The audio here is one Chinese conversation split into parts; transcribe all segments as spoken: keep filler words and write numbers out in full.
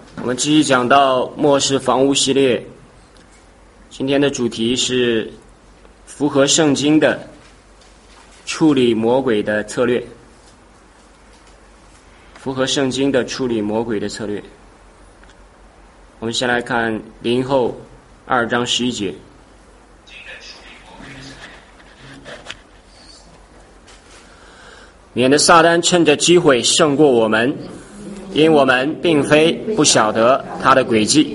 我们继续讲到末世房屋系列，今天的主题是符合圣经的处理魔鬼的策略。符合圣经的处理魔鬼的策略。我们先来看林后二章十一节。免得撒旦趁着机会胜过我们，因我们并非不晓得他的诡计。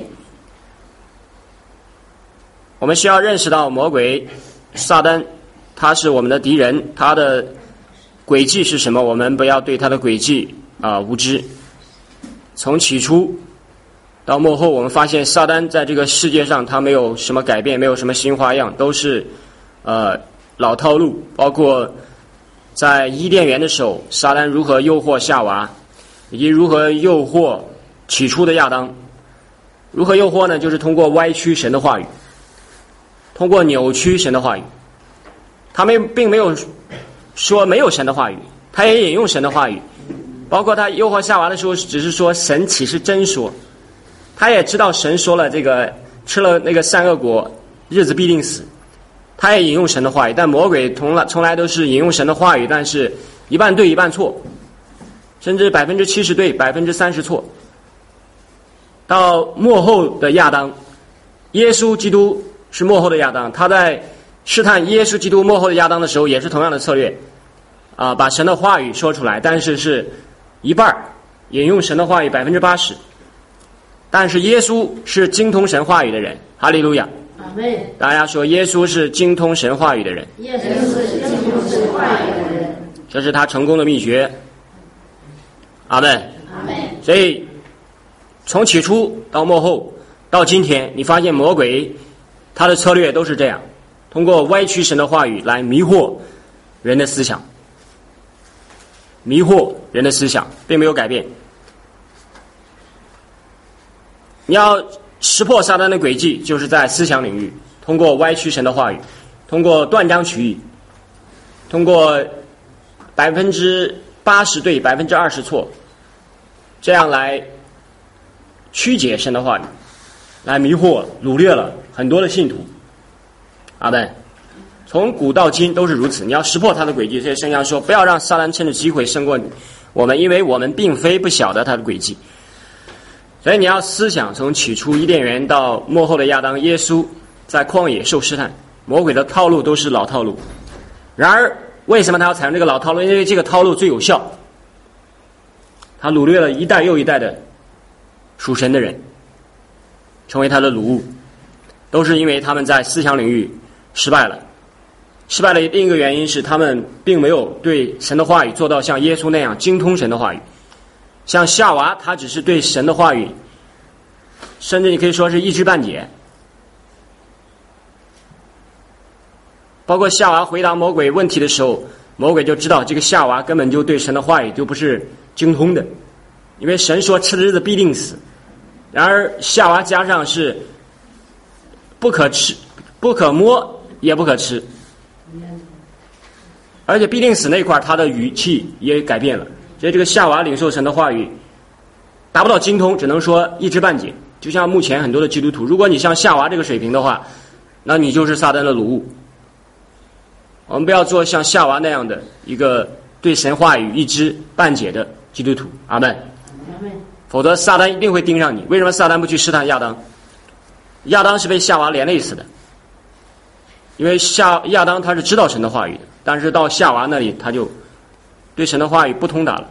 我们需要认识到魔鬼撒旦他是我们的敌人，他的诡计是什么？我们不要对他的诡计啊、呃、无知。从起初到末后，我们发现撒旦在这个世界上他没有什么改变，没有什么新花样，都是呃老套路。包括在伊甸园的时候，撒旦如何诱惑夏娃，以及如何诱惑起初的亚当。如何诱惑呢？就是通过歪曲神的话语，通过扭曲神的话语。他们并没有说没有神的话语，他也引用神的话语。包括他诱惑夏娃的时候，只是说神岂是真说，他也知道神说了这个吃了那个善恶果日子必定死，他也引用神的话语。但魔鬼从来从来都是引用神的话语，但是一半对一半错，甚至百分之七十对百分之三十错。到末后的亚当，耶稣基督是末后的亚当，他在试探耶稣基督末后的亚当的时候，也是同样的策略啊、呃，把神的话语说出来，但是是一半引用神的话语百分之八十。但是耶稣是精通神话语的人，哈利路亚！大家说耶稣是精通神话语的人， 耶稣是精通神话语的人， 这是他成功的秘诀。阿们。 阿们。 所以从起初到末后到今天，你发现魔鬼他的策略都是这样，通过歪曲神的话语来迷惑人的思想，迷惑人的思想，并没有改变。你要识破撒旦的诡计，就是在思想领域，通过歪曲神的话语，通过断章取义，通过百分之八十对百分之二十错，这样来曲解神的话语，来迷惑掳掠了很多的信徒。阿们。从古到今都是如此，你要识破他的诡计。所以圣经上说，不要让撒旦趁着机会胜过我们，因为我们并非不晓得他的诡计。所以你要思想，从起初伊甸园到末后的亚当，耶稣在旷野受试探，魔鬼的套路都是老套路。然而为什么他要采用这个老套路？因为这个套路最有效，他掳掠了一代又一代的属神的人，成为他的掳物，都是因为他们在思想领域失败了。失败的另一个原因是他们并没有对神的话语做到像耶稣那样精通神的话语。像夏娃，他只是对神的话语，甚至你可以说是一知半解。包括夏娃回答魔鬼问题的时候，魔鬼就知道这个夏娃根本就对神的话语就不是精通的，因为神说吃的日子必定死。然而夏娃加上是不可吃、不可摸也不可吃，而且必定死那一块他的语气也改变了。所以这个夏娃领受神的话语达不到精通，只能说一知半解。就像目前很多的基督徒，如果你像夏娃这个水平的话，那你就是撒旦的掳物。我们不要做像夏娃那样的一个对神话语一知半解的基督徒。阿们。否则撒旦一定会盯上你。为什么撒旦不去试探亚当？亚当是被夏娃连累死的，因为夏亚当他是知道神的话语的，但是到夏娃那里他就对神的话语不通达了。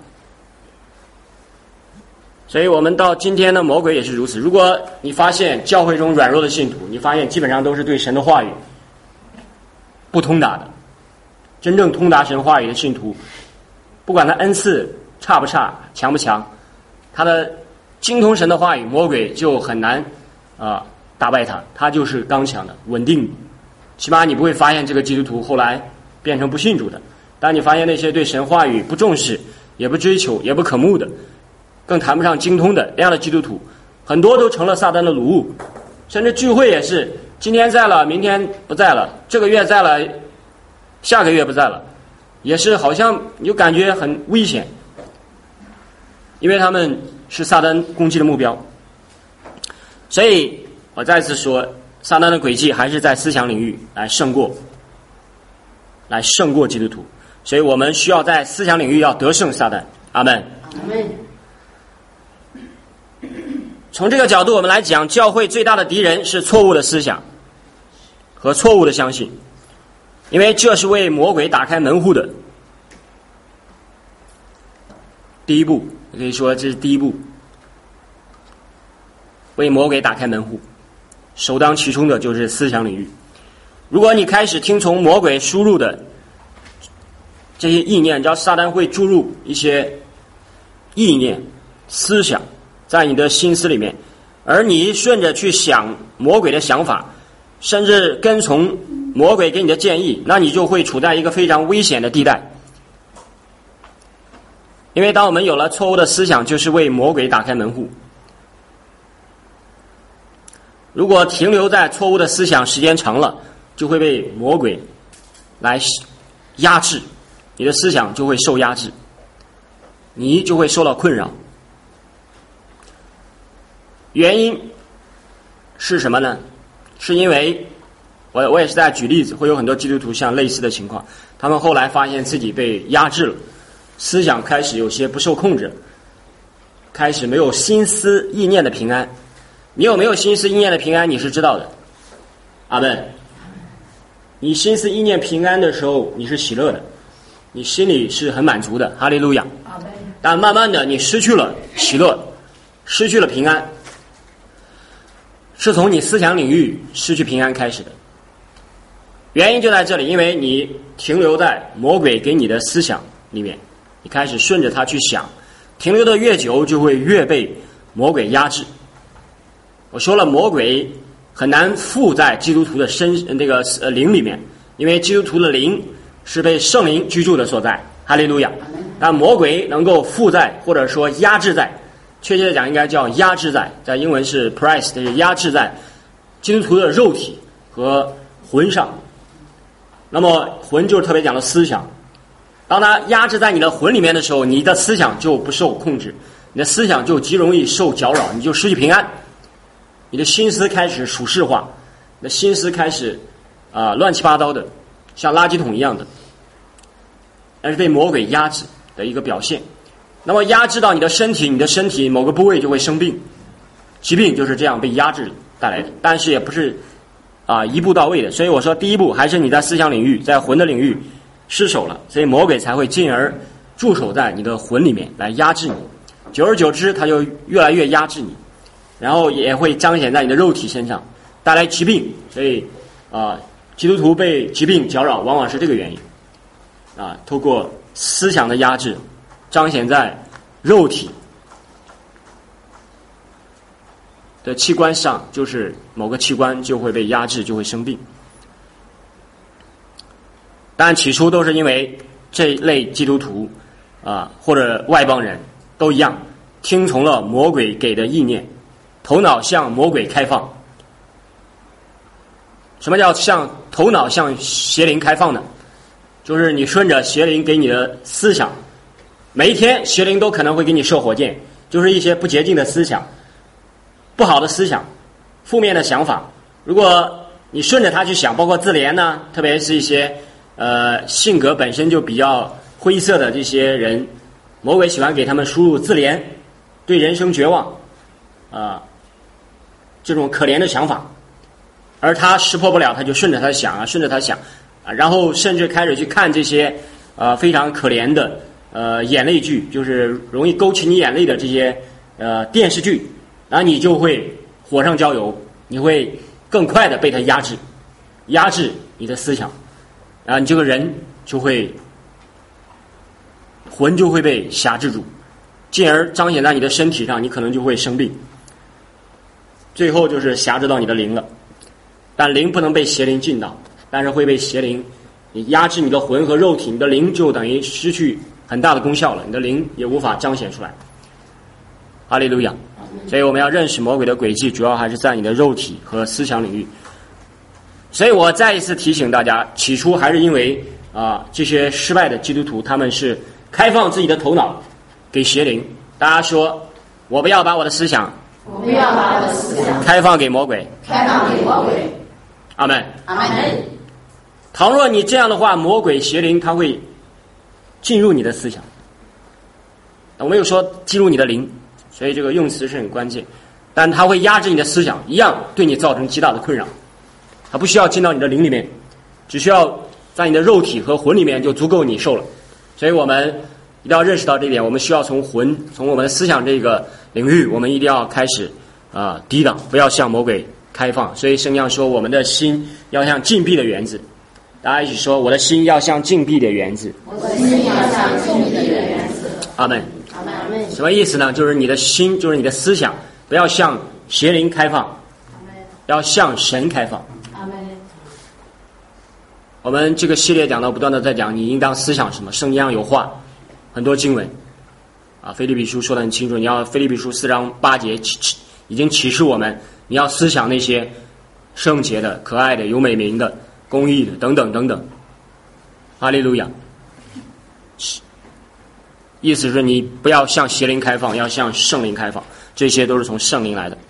所以我们到今天的魔鬼也是如此。如果你发现教会中软弱的信徒，你发现基本上都是对神的话语不通达的。真正通达神话语的信徒，不管他恩赐差不差、强不强，他的精通神的话语，魔鬼就很难啊、呃、打败他，他就是刚强的、稳定的。起码你不会发现这个基督徒后来变成不信主的。当你发现那些对神话语不重视、也不追求、也不渴慕的，更谈不上精通的这样的基督徒，很多都成了撒旦的掳物。甚至聚会也是，今天在了，明天不在了，这个月在了，下个月不在了，也是好像你就感觉很危险，因为他们是撒旦攻击的目标。 所以我再次说，撒旦的诡计还是在思想领域来胜过来胜过基督徒，所以我们需要在思想领域要得胜撒旦。阿们。 阿们。 从这个角度我们来讲，教会最大的敌人是错误的思想和错误的相信，因为这是为魔鬼打开门户的第一步，可以说这是第一步，为魔鬼打开门户，首当其冲的就是思想领域。如果你开始听从魔鬼输入的这些意念，你知道撒旦会注入一些意念思想在你的心思里面，而你顺着去想魔鬼的想法，甚至跟从魔鬼给你的建议，那你就会处在一个非常危险的地带。因为当我们有了错误的思想，就是为魔鬼打开门户。如果停留在错误的思想时间长了，就会被魔鬼来压制，你的思想就会受压制，你就会受到困扰。原因是什么呢？是因为我我也是在举例子，会有很多基督徒像类似的情况，他们后来发现自己被压制了，思想开始有些不受控制，开始没有心思意念的平安。你有没有心思意念的平安，你是知道的。阿们。你心思意念平安的时候，你是喜乐的，你心里是很满足的。哈利路亚。 阿们。 但慢慢的你失去了喜乐，失去了平安，是从你思想领域失去平安开始的。原因就在这里，因为你停留在魔鬼给你的思想里面，你开始顺着他去想，停留的越久就会越被魔鬼压制。我说了，魔鬼很难附在基督徒的身那个呃灵里面，因为基督徒的灵是被圣灵居住的所在。哈利路亚。但魔鬼能够附在或者说压制在，确切的讲应该叫压制在，在英文是 press， 是压制在基督徒的肉体和魂上。那么魂就是特别讲的思想，当它压制在你的魂里面的时候，你的思想就不受控制，你的思想就极容易受搅扰，你就失去平安，你的心思开始属世化，你的心思开始啊、呃、乱七八糟的，像垃圾桶一样的，那是被魔鬼压制的一个表现。那么压制到你的身体，你的身体某个部位就会生病，疾病就是这样被压制带来的，但是也不是啊、呃、一步到位的。所以我说第一步还是你在思想领域，在魂的领域失手了，所以魔鬼才会进而驻守在你的魂里面来压制你，久而久之他就越来越压制你，然后也会彰显在你的肉体身上，带来疾病。所以啊、呃，基督徒被疾病搅扰往往是这个原因啊，透过思想的压制彰显在肉体的器官上，就是某个器官就会被压制，就会生病。但起初都是因为这类基督徒啊、呃、或者外邦人都一样，听从了魔鬼给的意念，头脑向魔鬼开放。什么叫向头脑向邪灵开放呢？就是你顺着邪灵给你的思想，每一天邪灵都可能会给你射火箭，就是一些不洁净的思想，不好的思想，负面的想法。如果你顺着他去想，包括自怜呢，特别是一些呃性格本身就比较灰色的这些人，魔鬼喜欢给他们输入自怜，对人生绝望啊、呃、这种可怜的想法，而他识破不了，他就顺着他想啊，顺着他想啊，然后甚至开始去看这些呃非常可怜的呃眼泪剧，就是容易勾起你眼泪的这些呃电视剧，然后你就会火上浇油，你会更快的被他压制，压制你的思想，然后你这个人就会魂就会被辖制住，进而彰显在你的身体上，你可能就会生病，最后就是辖制到你的灵了。但灵不能被邪灵进到，但是会被邪灵你压制你的魂和肉体，你的灵就等于失去很大的功效了，你的灵也无法彰显出来。哈利路亚。所以我们要认识魔鬼的诡计，主要还是在你的肉体和思想领域。所以我再一次提醒大家，起初还是因为啊、呃、这些失败的基督徒，他们是开放自己的头脑给邪灵。大家说，我不要把我的思想我不要把我的思想开放给魔鬼。 开放给魔鬼。 阿们。 阿们。 倘若你这样的话，魔鬼邪灵他会进入你的思想。我没有说进入你的灵，所以这个用词是很关键。但他会压制你的思想，一样对你造成极大的困扰。他不需要进到你的灵里面，只需要在你的肉体和魂里面就足够你受了。所以我们一定要认识到这一点，我们需要从魂，从我们的思想这个领域，我们一定要开始啊、呃、抵挡，不要向魔鬼开放。所以圣经上说，我们的心要像禁闭的园子。大家一起说，我的心要像禁闭的园子。 我的心要像禁闭的园子。 阿们。 阿们。 什么意思呢？就是你的心，就是你的思想，不要向邪灵开放，要向神开放。 阿们。 我们这个系列讲到不断的在讲，你应当思想什么？圣经上有话，很多经文啊，腓立比书说得很清楚，你要腓立比书四章八节已经启示我们，你要思想那些圣洁的、可爱的、有美名的、公义的等等等等。哈利路亚。意思是你不要向邪灵开放，要向圣灵开放，这些都是从圣灵来的。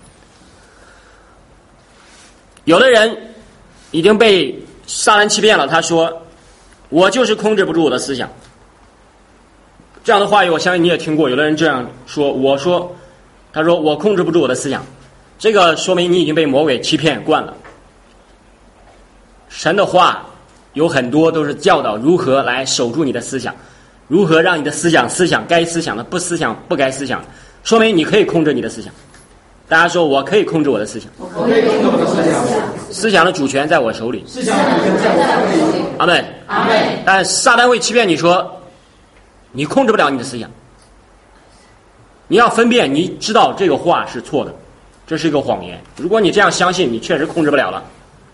有的人已经被撒旦欺骗了，他说我就是控制不住我的思想。这样的话语我相信你也听过，有的人这样说，我说他说我控制不住我的思想，这个说明你已经被魔鬼欺骗惯了。神的话有很多都是教导如何来守住你的思想，如何让你的思想思想该思想的，不思想不该思想，说明你可以控制你的思想。大家说我可以控制我的思想， 我可以控制我的思想， 思想的主权在我手里。 思想的主权在我手里。 阿们。 阿们。 但撒旦会欺骗你说你控制不了你的思想，你要分辨，你知道这个话是错的，这是一个谎言。如果你这样相信，你确实控制不了了，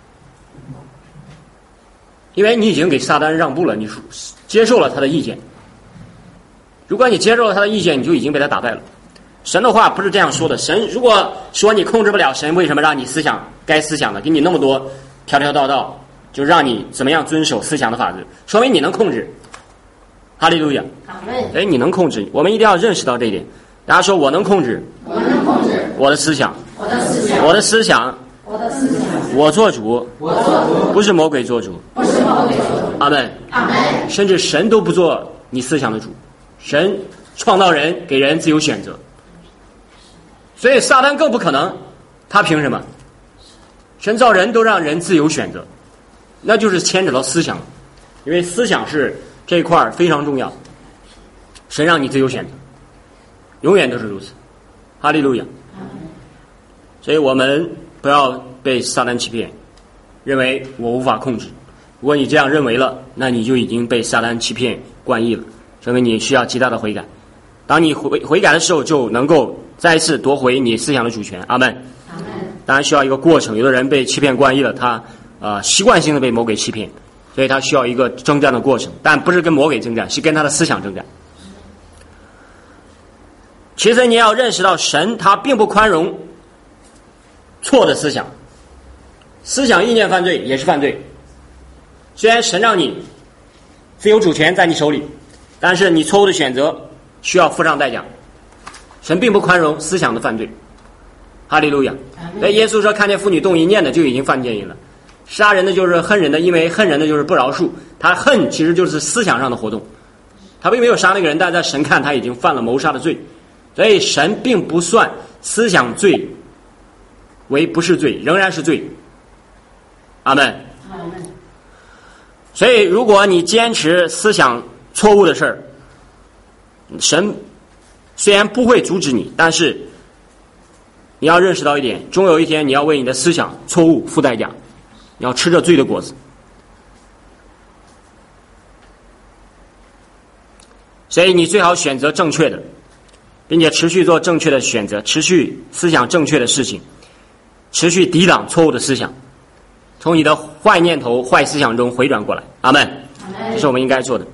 因为你已经给撒旦让步了，你接受了他的意见。如果你接受了他的意见，你就已经被他打败了。神的话不是这样说的，神如果说你控制不了，神为什么让你思想该思想的，给你那么多条条道道，就让你怎么样遵守思想的法则，说明你能控制。哈利路亚。哎，你能控制，我们一定要认识到这一点。大家说我能控制， 我能控制我的思想， 我的思想， 我的思想， 我的思想， 我做主， 我做主， 不是魔鬼做主。 不是魔鬼做主。 阿们。 阿们。 甚至神都不做你思想的主，神创造人，给人自由选择，所以撒旦更不可能，他凭什么？神造人都让人自由选择，那就是牵扯到思想，因为思想是这一块非常重要。神让你自由选择，永远都是如此。哈利路亚。所以我们不要被撒旦欺骗，认为我无法控制。如果你这样认为了，那你就已经被撒旦欺骗惯意了，说明你需要极大的悔改。当你悔悔改的时候，就能够再一次夺回你思想的主权。阿们。 阿们。 当然需要一个过程，有的人被欺骗惯意了，他呃习惯性的被魔鬼欺骗，所以他需要一个征战的过程，但不是跟魔鬼征战，是跟他的思想征战。其实你要认识到，神他并不宽容错的思想，思想意念犯罪也是犯罪。虽然神让你自由主权在你手里，但是你错误的选择需要付上代价。神并不宽容思想的犯罪。哈利路亚。所以耶稣说，看见妇女动一念的就已经犯奸淫了。杀人的就是恨人的，因为恨人的就是不饶恕。他恨其实就是思想上的活动，他并没有杀那个人，但在神看他已经犯了谋杀的罪。所以神并不算思想罪为不是罪，仍然是罪。阿们。 阿们。 所以如果你坚持思想错误的事儿，神虽然不会阻止你，但是你要认识到一点，终有一天你要为你的思想错误付代价，你要吃着罪的果子。所以你最好选择正确的，并且持续做正确的选择，持续思想正确的事情，持续抵挡错误的思想，从你的坏念头、坏思想中回转过来。阿们。这是我们应该做的。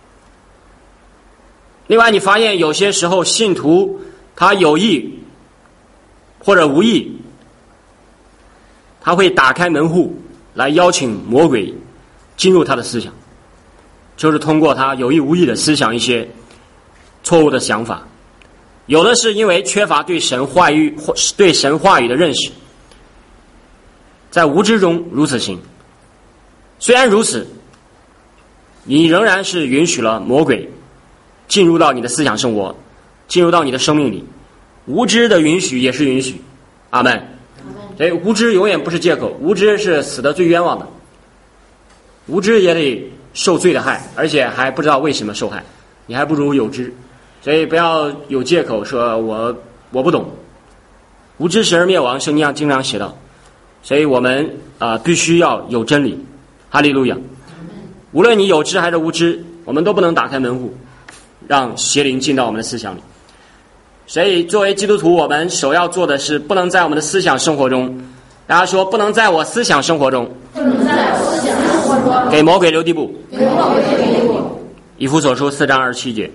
另外，你发现有些时候信徒他有意或者无意，他会打开门户来邀请魔鬼进入他的思想，就是通过他有意无意的思想一些错误的想法， 有的是因为缺乏对神话语对神话语的认识，在无知中如此行。虽然如此，你仍然是允许了魔鬼进入到你的思想生活，进入到你的生命里。无知的允许也是允许。阿们。所以无知永远不是借口，无知是死得最冤枉的，无知也得受罪的害，而且还不知道为什么受害，你还不如有知。所以不要有借口说我我不懂，无知使人灭亡，圣经上经常写到。所以我们啊、呃、必须要有真理。哈利路亚。无论你有知还是无知，我们都不能打开门户让邪灵进到我们的思想里。所以作为基督徒，我们首要做的是不能在我们的思想生活中，大家说不能在我思想生活中不能在我思想生活中给魔鬼留地步。 给魔鬼留地步。 以弗所书四章二十七节。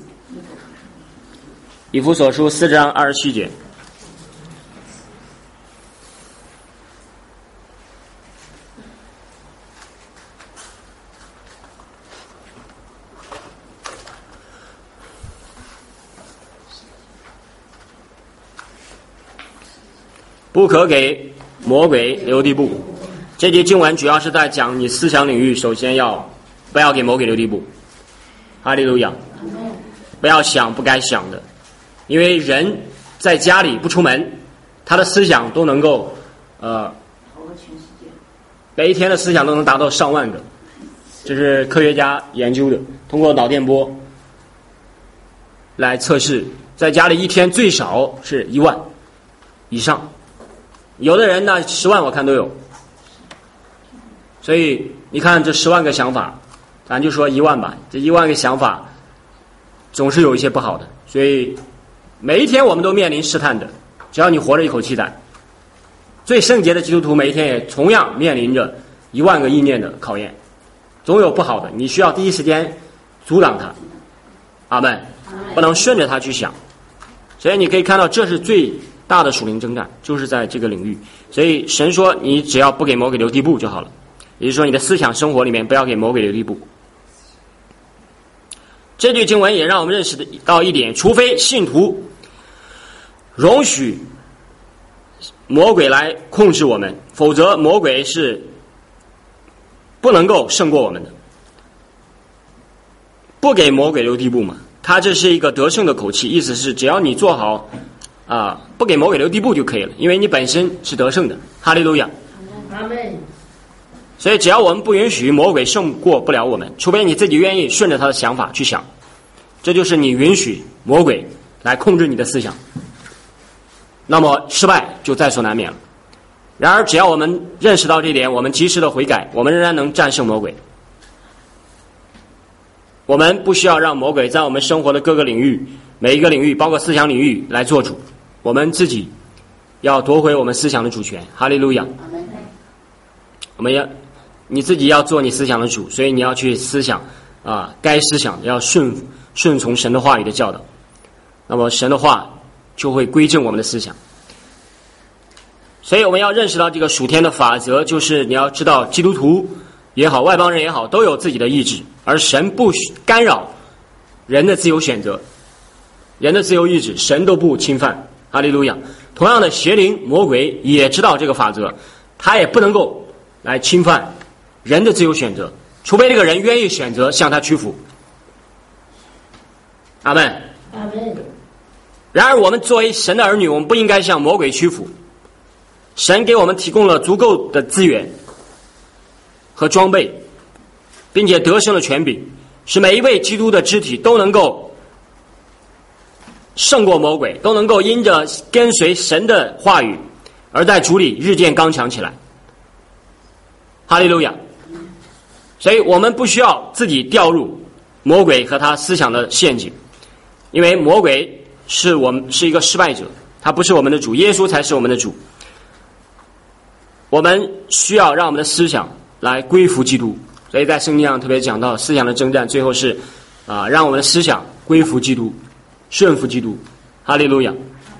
以弗所书四章二十七节。不可给魔鬼留地步。这节经文主要是在讲你思想领域，首先要不要给魔鬼留地步。哈利路亚。不要想不该想的，因为人在家里不出门，他的思想都能够呃每一天的思想都能达到上万个，这是科学家研究的，通过脑电波来测试，在家里一天最少是一万以上，有的人呢十万我看都有。所以你看这十万个想法，咱就说一万吧，这一万个想法总是有一些不好的，所以每一天我们都面临试探的，只要你活着一口气在。最圣洁的基督徒每一天也同样面临着一万个意念的考验，总有不好的，你需要第一时间阻挡它。阿们。不能顺着它去想。所以你可以看到这是最大的属灵征战，就是在这个领域。所以神说你只要不给魔鬼留地步就好了，也就是说你的思想生活里面不要给魔鬼留地步。这句经文也让我们认识到一点，除非信徒容许魔鬼来控制我们，否则魔鬼是不能够胜过我们的。不给魔鬼留地步嘛，他这是一个得胜的口气，意思是只要你做好啊，不给魔鬼留地步就可以了，因为你本身是得胜的。哈利路亚。 阿们。 所以只要我们不允许魔鬼胜过不了我们，除非你自己愿意顺着他的想法去想，这就是你允许魔鬼来控制你的思想，那么失败就在所难免了。然而只要我们认识到这一点，我们及时的悔改，我们仍然能战胜魔鬼。我们不需要让魔鬼在我们生活的各个领域，每一个领域包括思想领域来做主，我们自己要夺回我们思想的主权。哈利路亚。我们要你自己要做你思想的主，所以你要去思想啊，该思想要顺顺从神的话语的教导，那么神的话就会归正我们的思想。所以我们要认识到这个属天的法则，就是你要知道基督徒也好，外邦人也好，都有自己的意志，而神不干扰人的自由选择，人的自由意志神都不侵犯。哈利路亚。同样的，邪灵魔鬼也知道这个法则，他也不能够来侵犯人的自由选择，除非这个人愿意选择向他屈服。阿们。 阿们。 然而我们作为神的儿女，我们不应该向魔鬼屈服。神给我们提供了足够的资源和装备，并且得胜的权柄，使每一位基督的肢体都能够胜过魔鬼，都能够因着跟随神的话语而在主里日渐刚强起来。哈利路亚。所以我们不需要自己掉入魔鬼和他思想的陷阱，因为魔鬼是我们是一个失败者，他不是我们的主，耶稣才是我们的主。我们需要让我们的思想来归服基督，所以在圣经上特别讲到思想的征战，最后是啊，让我们的思想归服基督，顺服基督。哈利路亚。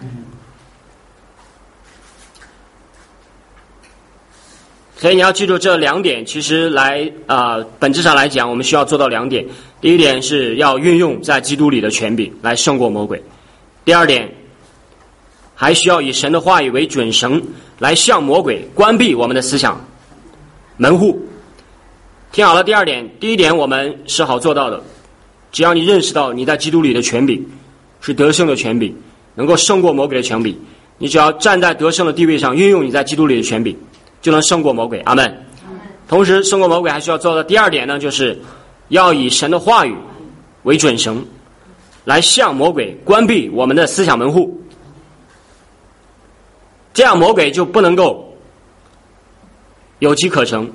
所以你要记住这两点，其实来啊、呃，本质上来讲，我们需要做到两点。第一点是要运用在基督里的权柄来胜过魔鬼； 第二点，还需要以神的话语为准绳，来向魔鬼关闭我们的思想门户。听好了，第二点，第一点我们是好做到的，只要你认识到你在基督里的权柄是得胜的权柄，能够胜过魔鬼的权柄，你只要站在得胜的地位上，运用你在基督里的权柄，就能胜过魔鬼。阿们。同时胜过魔鬼还需要做到第二点呢，就是要以神的话语为准绳，来向魔鬼关闭我们的思想门户，这样魔鬼就不能够有机可乘。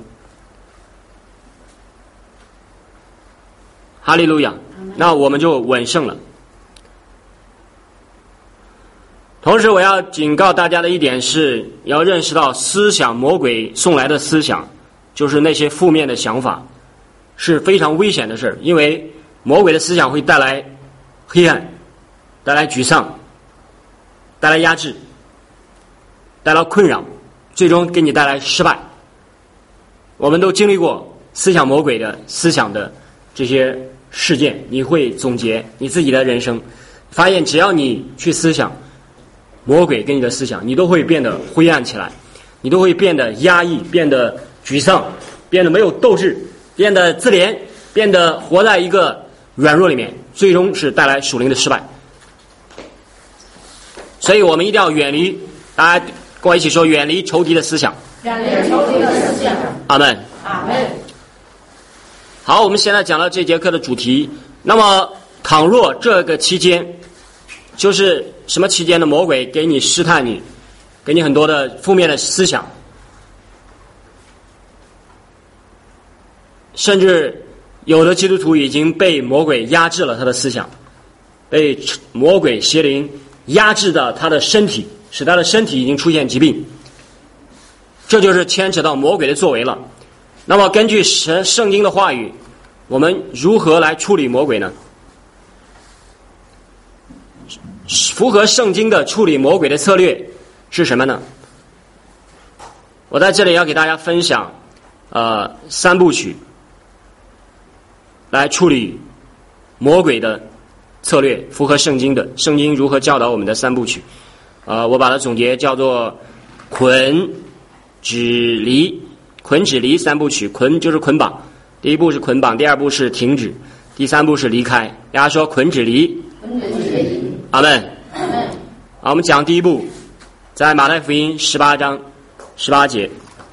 哈利路亚，那我们就稳胜了。同时我要警告大家的一点是，要认识到思想，魔鬼送来的思想就是那些负面的想法，是非常危险的事，因为魔鬼的思想会带来黑暗，带来沮丧，带来压制，带来困扰，最终给你带来失败。我们都经历过思想魔鬼的思想的这些事件，你会总结你自己的人生，发现只要你去思想魔鬼跟你的思想，你都会变得灰暗起来，你都会变得压抑，变得沮丧，变得没有斗志，变得自怜，变得活在一个软弱里面，最终是带来属灵的失败。所以我们一定要远离，大家跟我一起说，远离仇敌的思想。 远离仇敌的思想。 阿们。 阿们。 好，我们现在讲到这节课的主题。那么倘若这个期间，就是什么期间呢？魔鬼给你试探你，给你很多的负面的思想，甚至有的基督徒已经被魔鬼压制了他的思想，被魔鬼邪灵压制到他的身体，使他的身体已经出现疾病，这就是牵扯到魔鬼的作为了。那么根据神圣经的话语，我们如何来处理魔鬼呢？符合圣经的处理魔鬼的策略是什么呢？我在这里要给大家分享呃三部曲来处理魔鬼的策略，符合圣经的，圣经如何教导我们的三部曲。呃我把它总结叫做捆止离捆止离三部曲。捆就是捆绑，第一步是捆绑，第二步是停止，第三步是离开。大家说捆止离。阿们。好，我们讲第一步，在马太福音十八章十八节。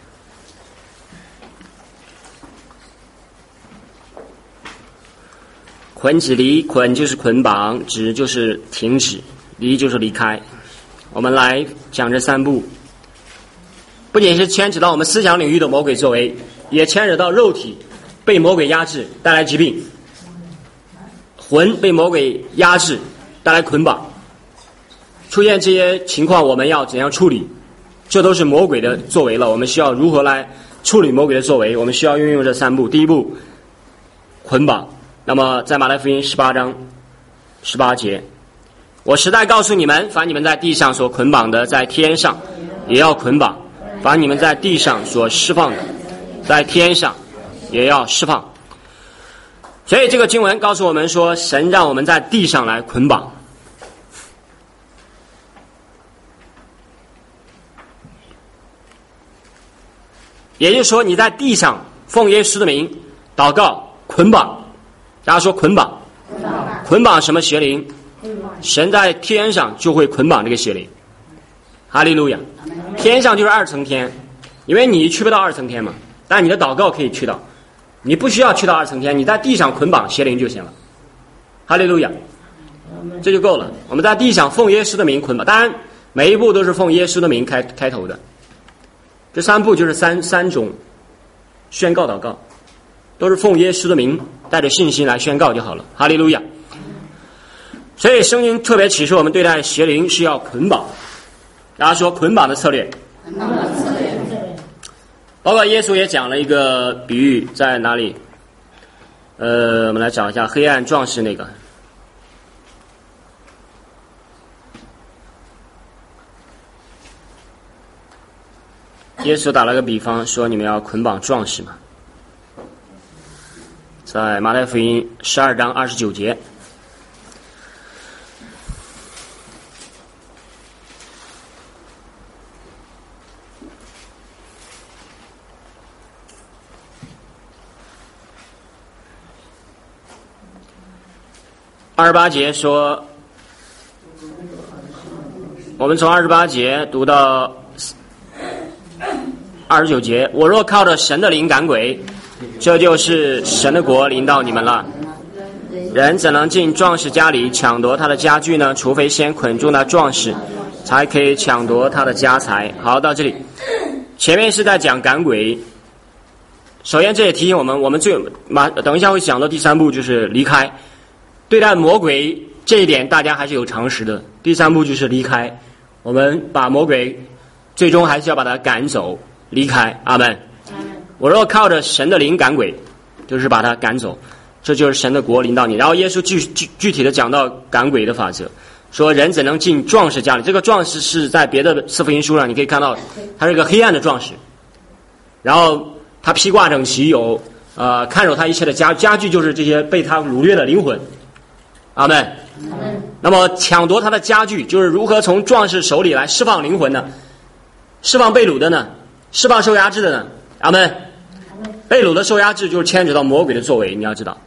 捆止离，捆就是捆绑，止就是停止，离就是离开。我们来讲这三步，不仅是牵扯到我们思想领域的魔鬼作为，也牵扯到肉体被魔鬼压制带来疾病，魂被魔鬼压制带来捆绑。出现这些情况，我们要怎样处理？这都是魔鬼的作为了，我们需要如何来处理魔鬼的作为？我们需要运用这三步。第一步，捆绑。那么在马太福音十八章十八节，我实在告诉你们，凡你们在地上所捆绑的，在天上也要捆绑；凡你们在地上所释放的，在天上也要释放。所以这个经文告诉我们说，神让我们在地上来捆绑。也就是说，你在地上奉耶稣的名祷告捆绑。大家说捆绑，捆绑什么邪灵？神在天上就会捆绑这个邪灵。哈利路亚！天上就是二层天，因为你去不到二层天嘛，但你的祷告可以去到，你不需要去到二层天，你在地上捆绑邪灵就行了。哈利路亚！这就够了。我们在地上奉耶稣的名捆绑，当然每一步都是奉耶稣的名开开头的。这三步就是三三种宣告祷告，都是奉耶稣的名，带着信心来宣告就好了。哈利路亚！所以圣经特别启示我们对待邪灵是要捆绑。大家说捆绑的策略。包括耶稣也讲了一个比喻，在哪里？呃，我们来找一下黑暗壮士那个。耶稣打了个比方，说你们要捆绑壮士嘛。在马太福音十二章二十九节， 二十八节说，我们从二十八节读到二十九节，我若靠着神的灵赶鬼，这就是神的国临到你们了。人怎能进壮士家里抢夺他的家具呢？除非先捆住那壮士，才可以抢夺他的家财。好，到这里，前面是在讲赶鬼。首先，这也提醒我们，我们最马等一下会讲到第三步，就是离开。对待魔鬼这一点，大家还是有常识的。第三步就是离开，我们把魔鬼最终还是要把他赶走，离开。阿们。我若靠着神的灵赶鬼，就是把他赶走。这就是神的国临到你。然后耶稣具具具体的讲到赶鬼的法则，说人怎能进壮士家里？这个壮士是在别的四福音书上你可以看到，他是个黑暗的壮士，然后他披挂整齐，有呃看守他一切的家家具，就是这些被他掳掠的灵魂。阿们。那么抢夺他的家具，就是如何从壮士手里来释放灵魂呢？释放被掳的呢？释放受压制的呢？阿们。被掳的受压制就是牵扯到魔鬼的作为，你要知道。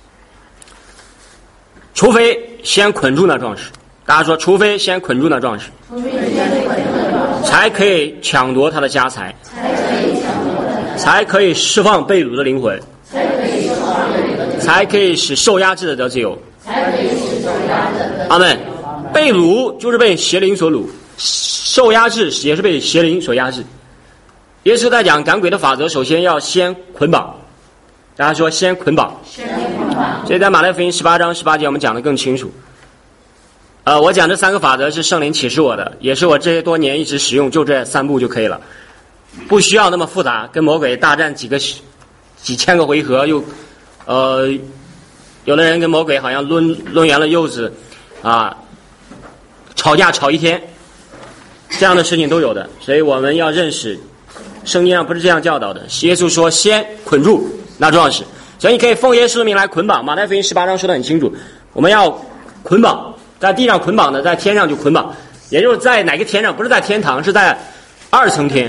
除非先捆住那壮士，大家说，除非先捆住那壮士，才可以抢夺他的家财，才可以释放被掳的灵魂，才可以使受压制的得自由。阿们。被掳就是被邪灵所掳，受压制也是被邪灵所压制。耶稣在讲赶鬼的法则，首先要先捆绑。大家说先捆绑，所以在马太福音十八章十八节我们讲得更清楚。呃，我讲这三个法则是圣灵启示我的，也是我这些多年一直使用，就这三步就可以了，不需要那么复杂，跟魔鬼大战几个几千个回合，又呃，有的人跟魔鬼好像抡抡圆了柚子啊，吵架吵一天，这样的事情都有的。所以我们要认识圣经上不是这样教导的。耶稣说先捆住那壮士，所以你可以奉耶稣的名来捆绑。马太福音十八章说得很清楚，我们要捆绑，在地上捆绑的，在天上就捆绑，也就是在哪个天上？不是在天堂，是在二层天，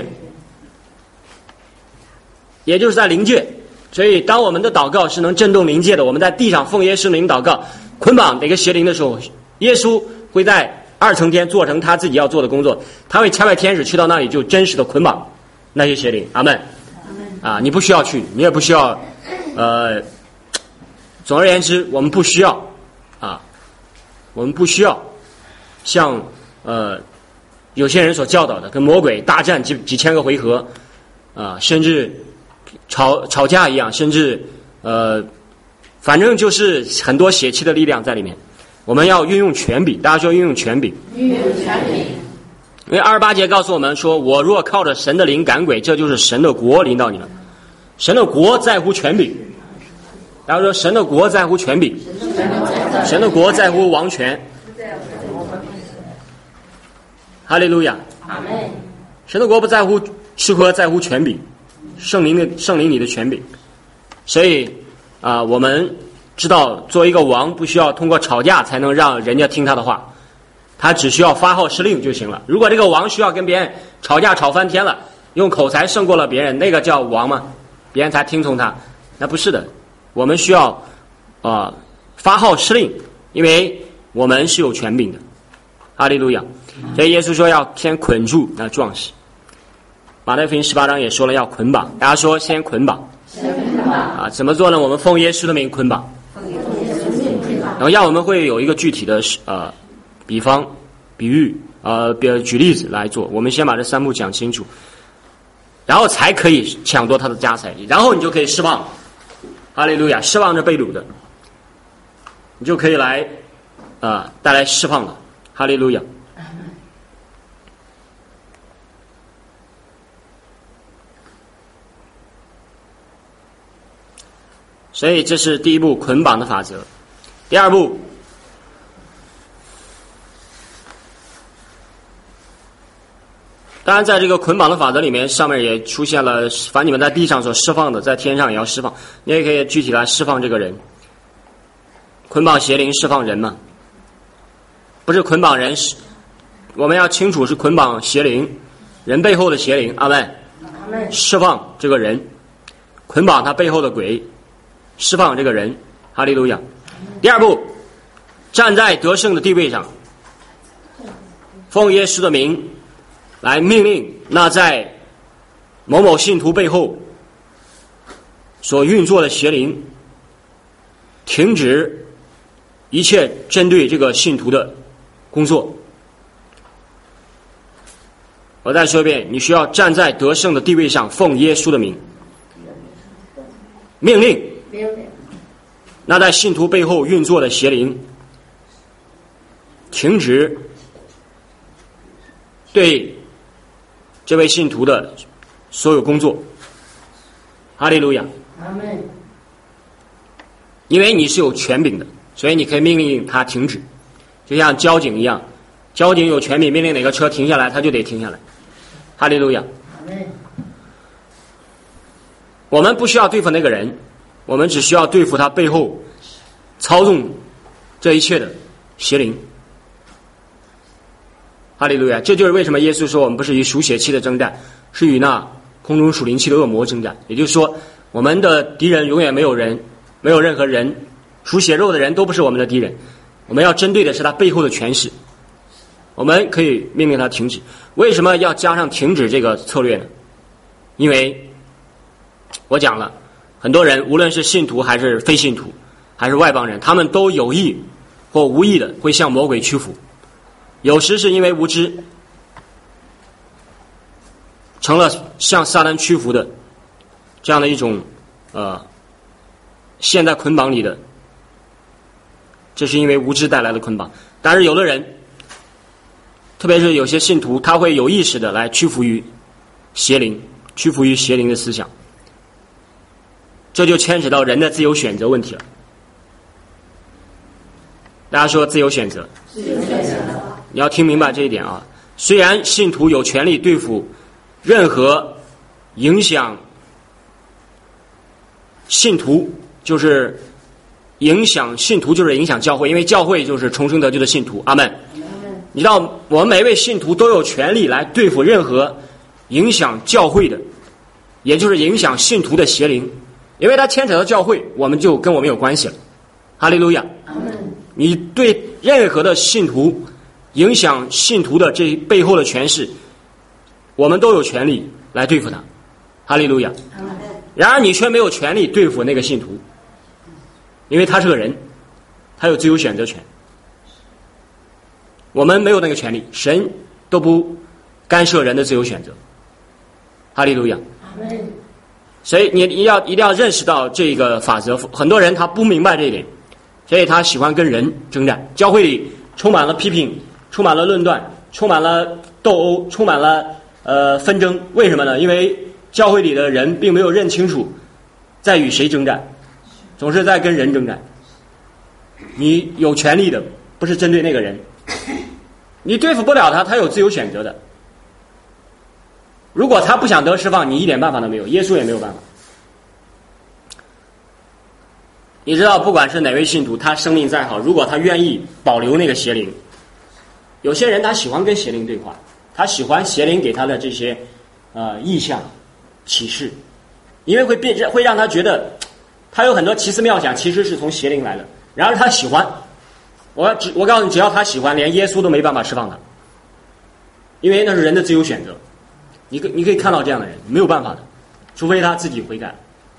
也就是在灵界。所以当我们的祷告是能震动灵界的，我们在地上奉耶稣的名祷告，捆绑哪个邪灵的时候，耶稣会在二层天做成他自己要做的工作，他会差派天使去到那里，就真实的捆绑那些邪灵。阿们。啊，你不需要去，你也不需要，呃，总而言之，我们不需要啊，我们不需要像呃有些人所教导的，跟魔鬼大战几几千个回合啊，甚至吵吵架一样，甚至呃，反正就是很多血气的力量在里面。我们要运用权柄，大家说运用权柄。运用权柄。因为二十八节告诉我们说，我若靠着神的灵赶鬼，这就是神的国临到你们。神的国在乎权柄，大家说神的国在乎权柄，神的国在乎王权。哈利路亚。神的国不在乎吃喝，在乎权柄，圣灵的圣灵你的权柄。所以啊、呃，我们知道作为一个王，不需要通过吵架才能让人家听他的话，他只需要发号施令就行了。如果这个王需要跟别人吵架吵翻天了，用口才胜过了别人，那个叫王吗？别人才听从他？那不是的。我们需要啊、呃、发号施令，因为我们是有权柄的。哈利路亚。所以耶稣说要先捆住那壮士。马太福音十八章也说了要捆绑，大家说先捆绑。啊，怎么做呢？我们奉耶稣的名捆绑。然后要我们会有一个具体的呃比方、比喻、呃，比举例子来做。我们先把这三步讲清楚，然后才可以抢夺他的家财，然后你就可以释放，哈利路亚，释放这被掳的，你就可以来啊、呃、带来释放了，哈利路亚。所以这是第一步捆绑的法则。第二步，当然在这个捆绑的法则里面，上面也出现了凡你们在地上所释放的，在天上也要释放。你也可以具体来释放这个人，捆绑邪灵，释放人嘛，不是捆绑人，我们要清楚是捆绑邪灵，人背后的邪灵。阿们。释放这个人，捆绑他背后的鬼，释放这个人，哈利路亚。第二步， 站在得胜的地位上，奉耶稣的名来命令那在某某信徒背后所运作的邪灵停止一切针对这个信徒的工作。我再说一遍，你需要站在得胜的地位上，奉耶稣的名命令那在信徒背后运作的邪灵停止对这位信徒的所有工作。哈利路亚。 阿们。 因为你是有权柄的，所以你可以命令他停止，就像交警一样，交警有权柄命令哪个车停下来，他就得停下来。哈利路亚。 阿们。 我们不需要对付那个人，我们只需要对付他背后操纵这一切的邪灵。哈利路亚。这就是为什么耶稣说我们不是与属血气的征战，是与那空中属灵气的恶魔征战。也就是说，我们的敌人永远没有人，没有任何人，属血肉的人都不是我们的敌人，我们要针对的是他背后的权势。我们可以命令他停止。为什么要加上停止这个策略呢？因为我讲了，很多人无论是信徒还是非信徒还是外邦人，他们都有意或无意的会向魔鬼屈服，有时是因为无知成了向撒旦屈服的这样的一种呃陷在捆绑里的，这是因为无知带来的捆绑。但是有的人，特别是有些信徒，他会有意识的来屈服于邪灵，屈服于邪灵的思想，这就牵扯到人的自由选择问题了。大家说自由选择， 自由选择， 你要听明白这一点啊。虽然信徒有权利对付任何影响信徒，就是影响信徒就是影响教会，因为教会就是重生得救的信徒。阿们。你知道我们每一位信徒都有权利来对付任何影响教会的，也就是影响信徒的邪灵，因为它牵扯到教会，我们就跟我们有关系了。哈利路亚。你对任何的信徒影响信徒的这背后的权势，我们都有权利来对付他。哈利路亚。然而你却没有权利对付那个信徒，因为他是个人，他有自由选择权。我们没有那个权利，神都不干涉人的自由选择。哈利路亚。所以你一定要一定要认识到这个法则。很多人他不明白这一点，所以他喜欢跟人征战。教会里充满了批评，充满了论断，充满了斗殴，充满了呃纷争。为什么呢？因为教会里的人并没有认清楚在与谁征战，总是在跟人征战。你有权利的不是针对那个人，你对付不了他，他有自由选择的。如果他不想得释放，你一点办法都没有，耶稣也没有办法。你知道，不管是哪位信徒，他生命再好，如果他愿意保留那个邪灵，有些人他喜欢跟邪灵对话，他喜欢邪灵给他的这些呃意象启示，因为会变会让他觉得他有很多奇思妙想，其实是从邪灵来的。然而他喜欢，我只我告诉你，只要他喜欢，连耶稣都没办法释放他，因为那是人的自由选择。你可你可以看到这样的人没有办法的，除非他自己悔改。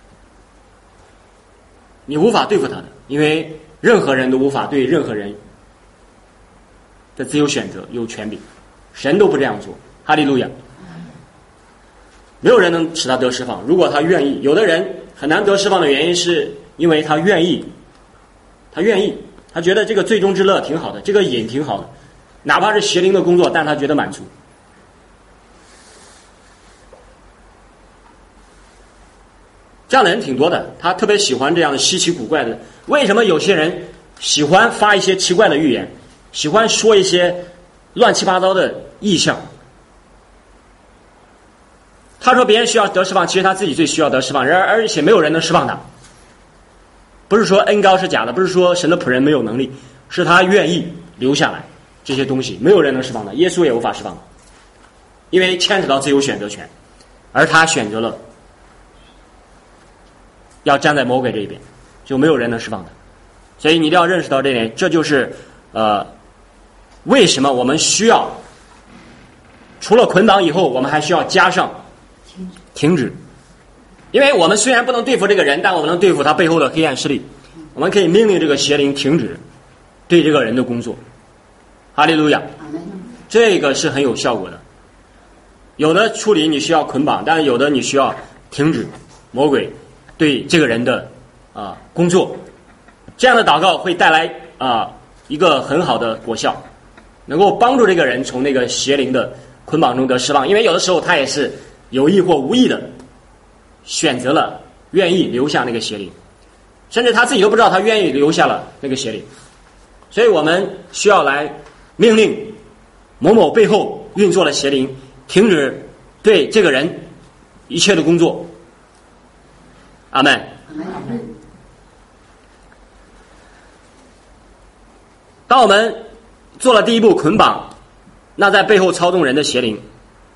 你无法对付他的，因为任何人都无法对任何人的自由选择有权柄，神都不这样做。哈利路亚。没有人能使他得释放，如果他愿意。有的人很难得释放的原因是因为他愿意，他愿意，他觉得这个最终之乐挺好的，这个瘾挺好的，哪怕是邪灵的工作，但他觉得满足。这样的人挺多的，他特别喜欢这样的稀奇古怪的。为什么有些人喜欢发一些奇怪的预言，喜欢说一些乱七八糟的意象？他说别人需要得释放，其实他自己最需要得释放，然而而且没有人能释放他。不是说恩高是假的，不是说神的仆人没有能力，是他愿意留下来这些东西，没有人能释放他，耶稣也无法释放他，因为牵扯到自由选择权，而他选择了要站在魔鬼这一边，就没有人能释放他。 所以你一定要认识到这点，这就是呃为什么我们需要除了捆绑以后，我们还需要加上停止。因为我们虽然不能对付这个人，但我们能对付他背后的黑暗势力。我们可以命令这个邪灵停止对这个人的工作。哈利路亚，这个是很有效果的。有的处理你需要捆绑，但是有的你需要停止魔鬼对这个人的啊、呃、工作。这样的祷告会带来啊、呃、一个很好的果效，能够帮助这个人从那个邪灵的捆绑中得释放。因为有的时候他也是有意或无意的选择了愿意留下那个邪灵，甚至他自己都不知道他愿意留下了那个邪灵。所以我们需要来命令某某背后运作的邪灵停止对这个人一切的工作。阿们。当我们做了第一步捆绑，那在背后操纵人的邪灵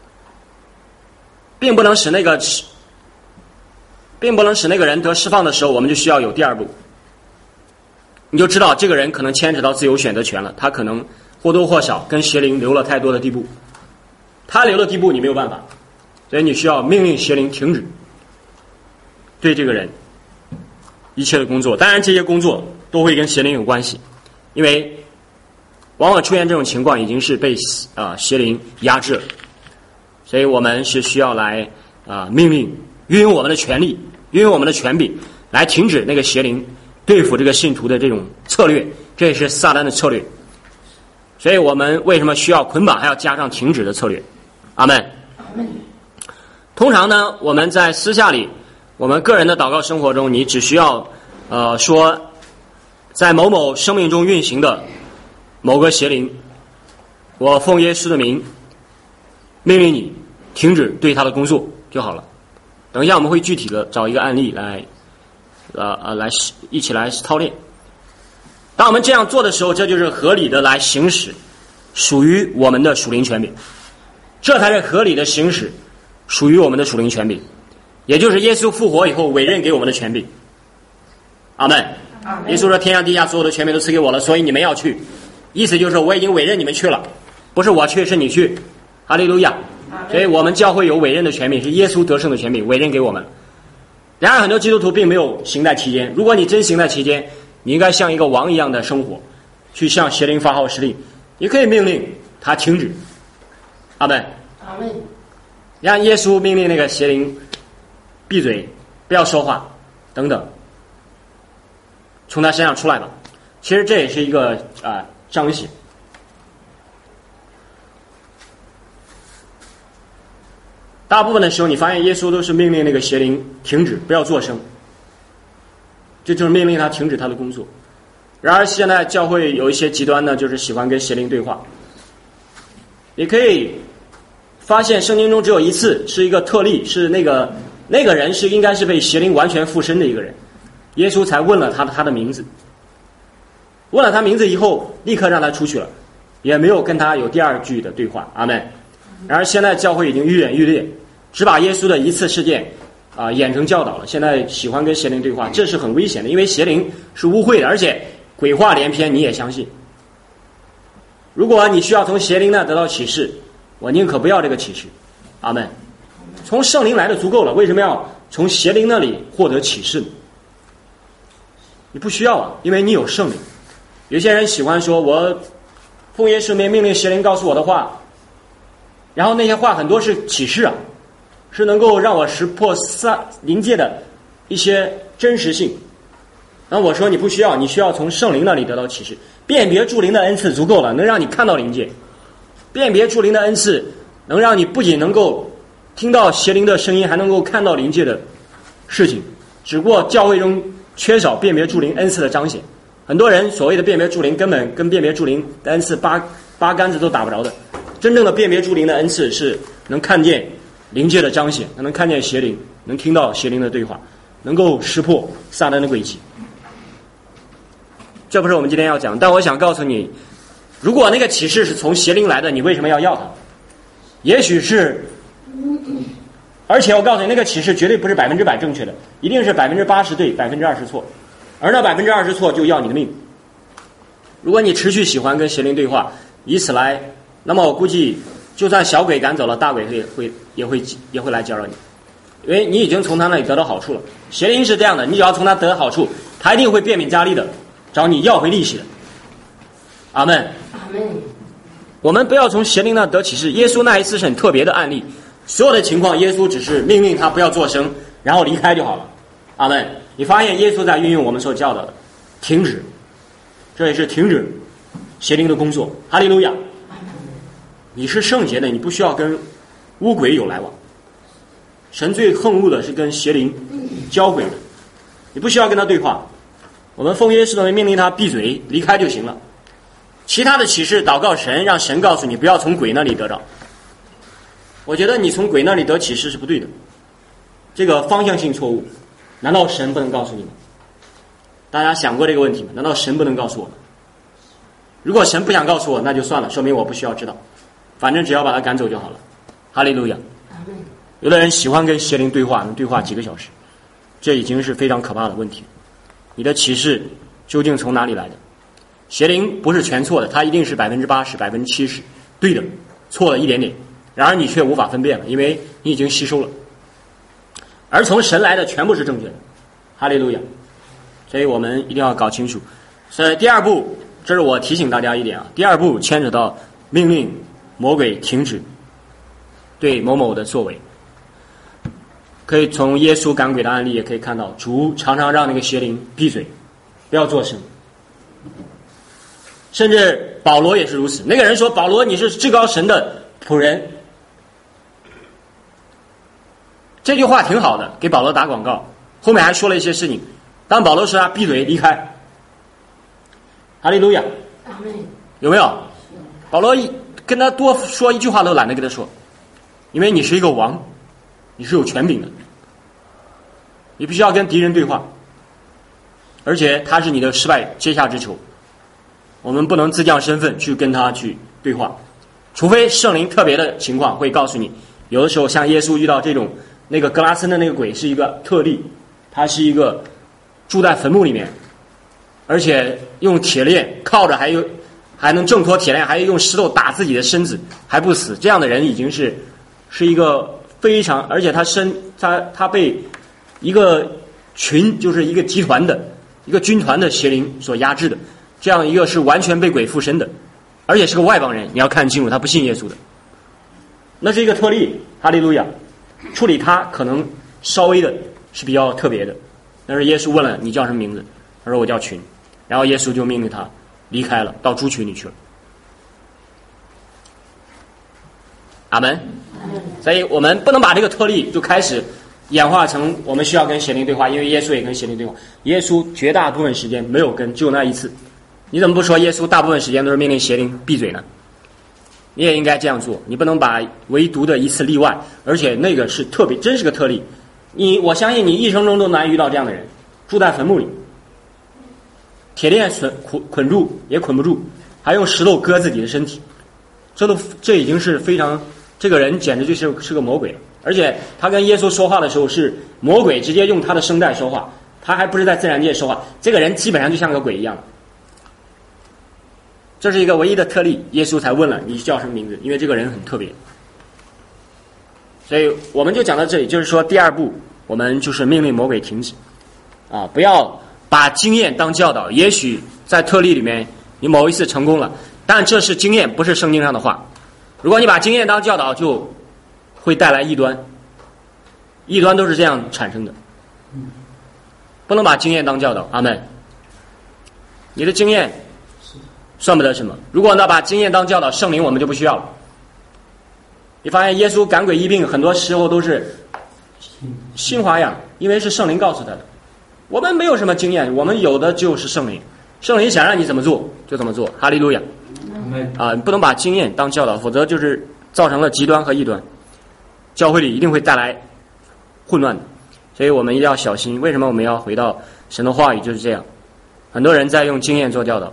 并不能使那个并不能使那个人得释放的时候，我们就需要有第二步。你就知道这个人可能牵扯到自由选择权了，他可能或多或少跟邪灵留了太多的地步，他留的地步你没有办法，所以你需要命令邪灵停止对这个人一切的工作。当然这些工作都会跟邪灵有关系，因为往往出现这种情况已经是被啊、呃、邪灵压制了，所以我们是需要来啊、呃、命令运用我们的权利，运用我们的权柄来停止那个邪灵对付这个信徒的这种策略，这也是撒旦的策略。所以我们为什么需要捆绑还要加上停止的策略？阿们。通常呢，我们在私下里，我们个人的祷告生活中，你只需要呃说，在某某生命中运行的某个邪灵，我奉耶稣的名命令你停止对他的工作就好了。等一下我们会具体的找一个案例来呃呃来一起来操练。当我们这样做的时候，这就是合理的来行使属于我们的属灵权柄，这才是合理的行使属于我们的属灵权柄，也就是耶稣复活以后委任给我们的权柄。阿们。耶稣说天上地下所有的权柄都赐给我了，所以你们要去，意思就是我已经委任你们去了，不是我去是你去。哈利路亚。所以我们教会有委任的权柄，是耶稣得胜的权柄委任给我们。然而很多基督徒并没有行在其间，如果你真行在其间，你应该像一个王一样的生活，去向邪灵发号施令，你可以命令他停止。阿们。 阿们。 让耶稣命令那个邪灵闭嘴，不要说话等等，从他身上出来吧。其实这也是一个啊、呃、彰显。大部分的时候你发现耶稣都是命令那个邪灵停止，不要作声，这就是命令他停止他的工作。然而现在教会有一些极端呢，就是喜欢跟邪灵对话。你可以发现圣经中只有一次是一个特例，是那个那个人是应该是被邪灵完全附身的一个人，耶稣才问了他的他的名字，问了他名字以后立刻让他出去了，也没有跟他有第二句的对话。阿们。然而现在教会已经愈演愈烈，只把耶稣的一次事件啊、呃、演成教导了，现在喜欢跟邪灵对话，这是很危险的，因为邪灵是污秽的，而且鬼话连篇你也相信。如果你需要从邪灵那得到启示，我宁可不要这个启示。阿们。从圣灵来的足够了，为什么要从邪灵那里获得启示呢？你不需要啊，因为你有圣灵。有些人喜欢说我奉耶稣名命令邪灵告诉我的话，然后那些话很多是启示啊，是能够让我识破撒灵界的一些真实性。然后我说你不需要，你需要从圣灵那里得到启示。辨别诸灵的恩赐足够了，能让你看到灵界。辨别诸灵的恩赐能让你不仅能够听到邪灵的声音，还能够看到灵界的事情。只不过教会中缺少辨别诸灵恩赐的彰显，很多人所谓的辨别诸灵根本跟辨别诸灵的恩赐八八竿子都打不着的。真正的辨别诸灵的恩赐是能看见灵界的彰显，能看见邪灵，能听到邪灵的对话，能够识破撒旦的诡计。这不是我们今天要讲，但我想告诉你，如果那个启示是从邪灵来的，你为什么要要它？也许是，而且我告诉你，那个启示绝对不是百分之百正确的，一定是百分之八十对，百分之二十错。 而那百分之二十错就要你的命。如果你持续喜欢跟邪灵对话，以此来，那么我估计就算小鬼赶走了，大鬼会会也会也会来搅扰你，因为你已经从他那里得到好处了。邪灵是这样的，你只要从他得到好处，他一定会变本加厉的找你要回利息的。阿门。 阿门。 我们不要从邪灵那得启示。耶稣那一次是很特别的案例，所有的情况耶稣只是命令他不要作声，然后离开就好了。阿门。你发现耶稣在运用我们所教导的，停止，这也是停止邪灵的工作。哈利路亚。你是圣洁的，你不需要跟污鬼有来往。神最恨恶的是跟邪灵交鬼的，你不需要跟他对话。我们奉耶稣的名命令他闭嘴离开就行了。其他的启示祷告神，让神告诉你不要从鬼那里得到。我觉得你从鬼那里得启示是不对的，这个方向性错误。难道神不能告诉你吗？大家想过这个问题吗？难道神不能告诉我吗？如果神不想告诉我，那就算了，说明我不需要知道，反正只要把他赶走就好了。哈利路亚。有的人喜欢跟邪灵对话，能对话几个小时，这已经是非常可怕的问题。你的启示究竟从哪里来的？邪灵不是全错的，它一定是百分之八十、百分之七十对的，错了一点点。然而你却无法分辨了，因为你已经吸收了。而从神来的全部是正确的，哈利路亚。所以我们一定要搞清楚。所以第二步，这是我提醒大家一点啊，第二步牵扯到命令魔鬼停止对某某的作为。可以从耶稣赶鬼的案例也可以看到，主常常让那个邪灵闭嘴，不要作声。甚至保罗也是如此。那个人说：“保罗，你是至高神的仆人。”这句话挺好的，给保罗打广告。后面还说了一些事情。当保罗说他闭嘴离开，哈利路亚，有没有？保罗跟他多说一句话都懒得跟他说，因为你是一个王，你是有权柄的，你必须要跟敌人对话，而且他是你的失败阶下之囚。我们不能自降身份去跟他去对话，除非圣灵特别的情况会告诉你。有的时候像耶稣遇到这种那个格拉森的那个鬼是一个特例，他是一个住在坟墓里面，而且用铁链靠着，还有还能挣脱铁链，还用石头打自己的身子还不死，这样的人已经是是一个非常，而且他身他他被一个群，就是一个集团的一个军团的邪灵所压制的。这样一个是完全被鬼附身的，而且是个外邦人，你要看清楚，他不信耶稣的，那是一个特例。哈利路亚。处理他可能稍微的是比较特别的，但是耶稣问了你叫什么名字，他说我叫群，然后耶稣就命令他离开了，到猪群里去了。阿门。所以我们不能把这个特例就开始演化成我们需要跟邪灵对话，因为耶稣也跟邪灵对话，耶稣绝大部分时间没有跟，只有那一次。你怎么不说耶稣大部分时间都是命令邪灵闭嘴呢？你也应该这样做，你不能把唯独的一次例外，而且那个是特别，真是个特例。你我相信你一生中都难遇到这样的人，住在坟墓里，铁链捆捆住也捆不住，还用石头割自己的身体，这都这已经是非常，这个人简直就是是个魔鬼了。而且他跟耶稣说话的时候是魔鬼直接用他的声带说话，他还不是在自然界说话，这个人基本上就像个鬼一样。这是一个唯一的特例，耶稣才问了你叫什么名字，因为这个人很特别。所以我们就讲到这里，就是说第二步我们就是命令魔鬼停止啊，不要把经验当教导。也许在特例里面你某一次成功了，但这是经验，不是圣经上的话。如果你把经验当教导，就会带来异端，异端都是这样产生的，不能把经验当教导。阿们。你的经验算不得什么。如果呢把经验当教导，圣灵我们就不需要了。你发现耶稣赶鬼医病很多时候都是新花样，因为是圣灵告诉他的。我们没有什么经验，我们有的就是圣灵，圣灵想让你怎么做就怎么做。哈利路亚。啊，你不能把经验当教导，否则就是造成了极端和异端，教会里一定会带来混乱的。所以我们一定要小心。为什么我们要回到神的话语？就是这样，很多人在用经验做教导，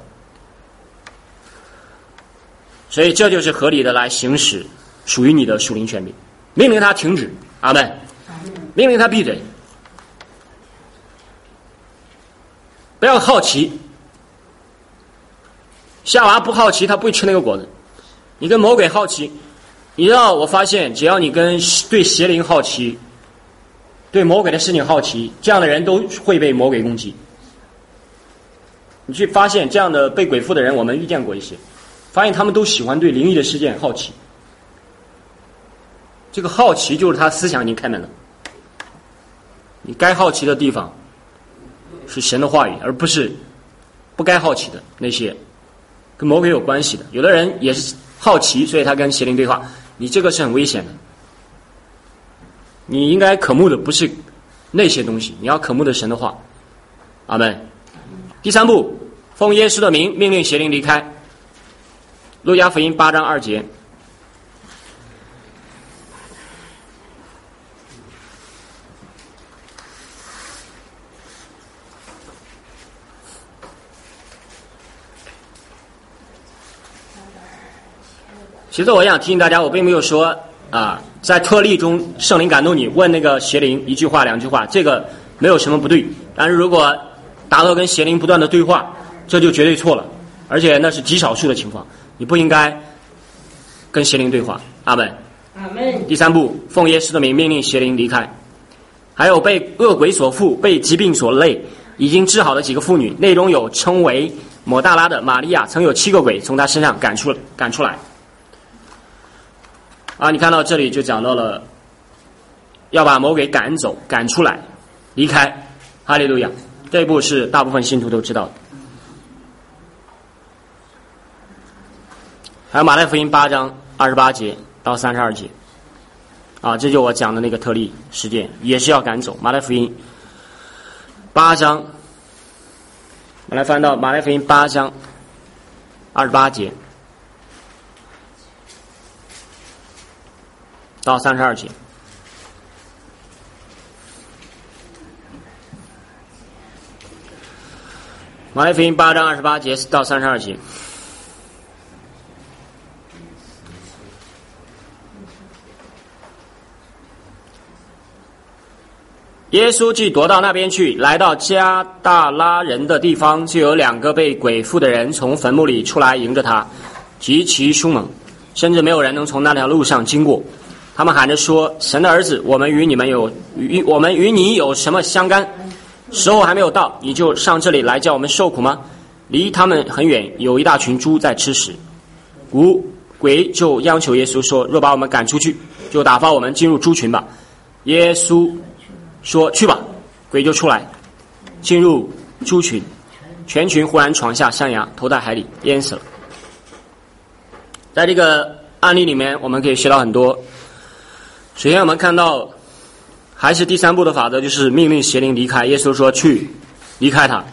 所以这就是合理的来行使属于你的属灵权柄，命令他停止。阿们。命令他闭嘴。 不要好奇。夏娃不好奇，他不会吃那个果子。你跟魔鬼好奇，你知道，我发现只要你跟对邪灵好奇，对魔鬼的事情好奇，这样的人都会被魔鬼攻击。你去发现这样的被鬼附的人，我们遇见过一些，发现他们都喜欢对灵异的事件好奇。这个好奇就是他思想已经开门了。你该好奇的地方是神的话语，而不是不该好奇的那些跟魔鬼有关系的。有的人也是好奇，所以他跟邪灵对话，你这个是很危险的。你应该渴慕的不是那些东西，你要渴慕的神的话。阿们。第三步，奉耶稣的名命令邪灵离开。路加福音八章二节。其实我想提醒大家，我并没有说啊，在特例中圣灵感动你问那个邪灵一句话两句话，这个没有什么不对。但是如果达到跟邪灵不断的对话，这就绝对错了，而且那是极少数的情况，你不应该跟邪灵对话。阿们。 阿们。 第三步，奉耶稣的名命令邪灵离开。还有被恶鬼所附、被疾病所累、已经治好的几个妇女，内中有称为抹大拉的玛利亚，曾有七个鬼从她身上赶出赶出来。啊，你看到这里就讲到了要把魔鬼赶走、赶出来、离开。哈利路亚！这一步是大部分信徒都知道的。还有马太福音八章二十八节到三十二节，啊，这就我讲的那个特例事件，也是要赶走。马太福音八章，我来翻到马太福音八章二十八节到三十二节。马太福音八章二十八节到三十二节。耶稣既踱到那边去，来到加大拉人的地方，就有两个被鬼附的人从坟墓里出来迎着他，极其凶猛，甚至没有人能从那条路上经过。他们喊着说：神的儿子，我们与你们有与我们与你有什么相干？时候还没有到，你就上这里来叫我们受苦吗？离他们很远，有一大群猪在吃食。古鬼就央求耶稣说：若把我们赶出去，就打发我们进入猪群吧。耶稣说：去吧。鬼就出来，进入猪群，全群忽然闯下山崖，投在海里，淹死了。在这个案例里面，我们可以学到很多。首先我们看到还是第三步的法则，就是命令邪灵离开。耶稣说去，离开他。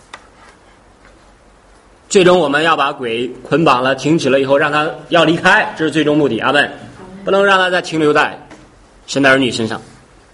最终我们要把鬼捆绑了，停止了以后，让他要离开，这是最终目的。阿们。不能让他再停留在神的儿女身上。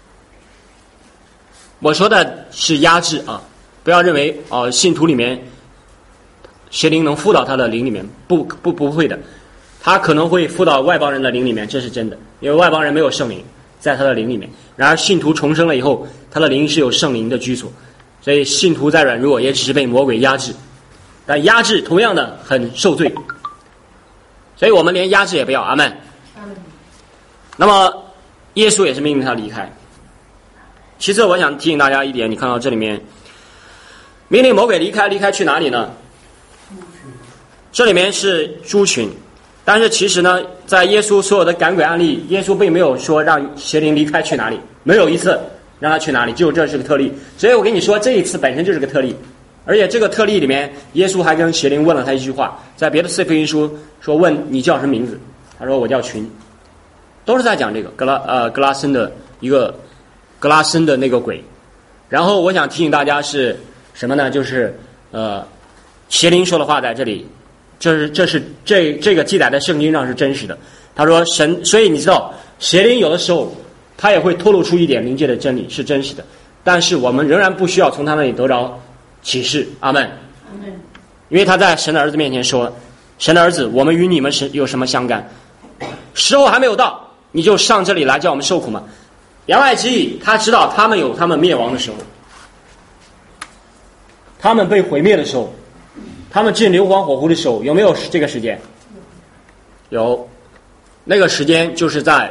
我说的是压制啊，不要认为哦、呃，信徒里面邪灵能附到他的灵里面，不不不会的，他可能会附到外邦人的灵里面，这是真的，因为外邦人没有圣灵在他的灵里面。然而信徒重生了以后，他的灵是有圣灵的居所，所以信徒再软弱也只是被魔鬼压制，但压制同样的很受罪，所以我们连压制也不要。阿们。那么耶稣也是命令他离开。其次我想提醒大家一点，你看到这里面命令魔鬼离开，离开去哪里呢？这里面是猪群，但是其实呢，在耶稣所有的赶鬼案例，耶稣并没有说让邪灵离开去哪里，没有一次让他去哪里，只有这是个特例。所以我跟你说，这一次本身就是个特例，而且这个特例里面，耶稣还跟邪灵问了他一句话，在别的四福音书说问你叫什么名字，他说我叫群，都是在讲这个格拉呃格拉森的一个格拉森的那个鬼。然后我想提醒大家是什么呢？就是呃邪灵说的话在这里，这是这是这这个记载在圣经上是真实的。他说神，所以你知道邪灵有的时候他也会透露出一点灵界的真理是真实的，但是我们仍然不需要从他那里得着启示。阿们。因为他在神的儿子面前说，神的儿子，我们与你们是有什么相干？时候还没有到，你就上这里来叫我们受苦吗？言外之意，他知道他们有他们灭亡的时候。 他们被毁灭的时候，他们进硫磺火湖的时候，有没有这个时间？有，那个时间就是在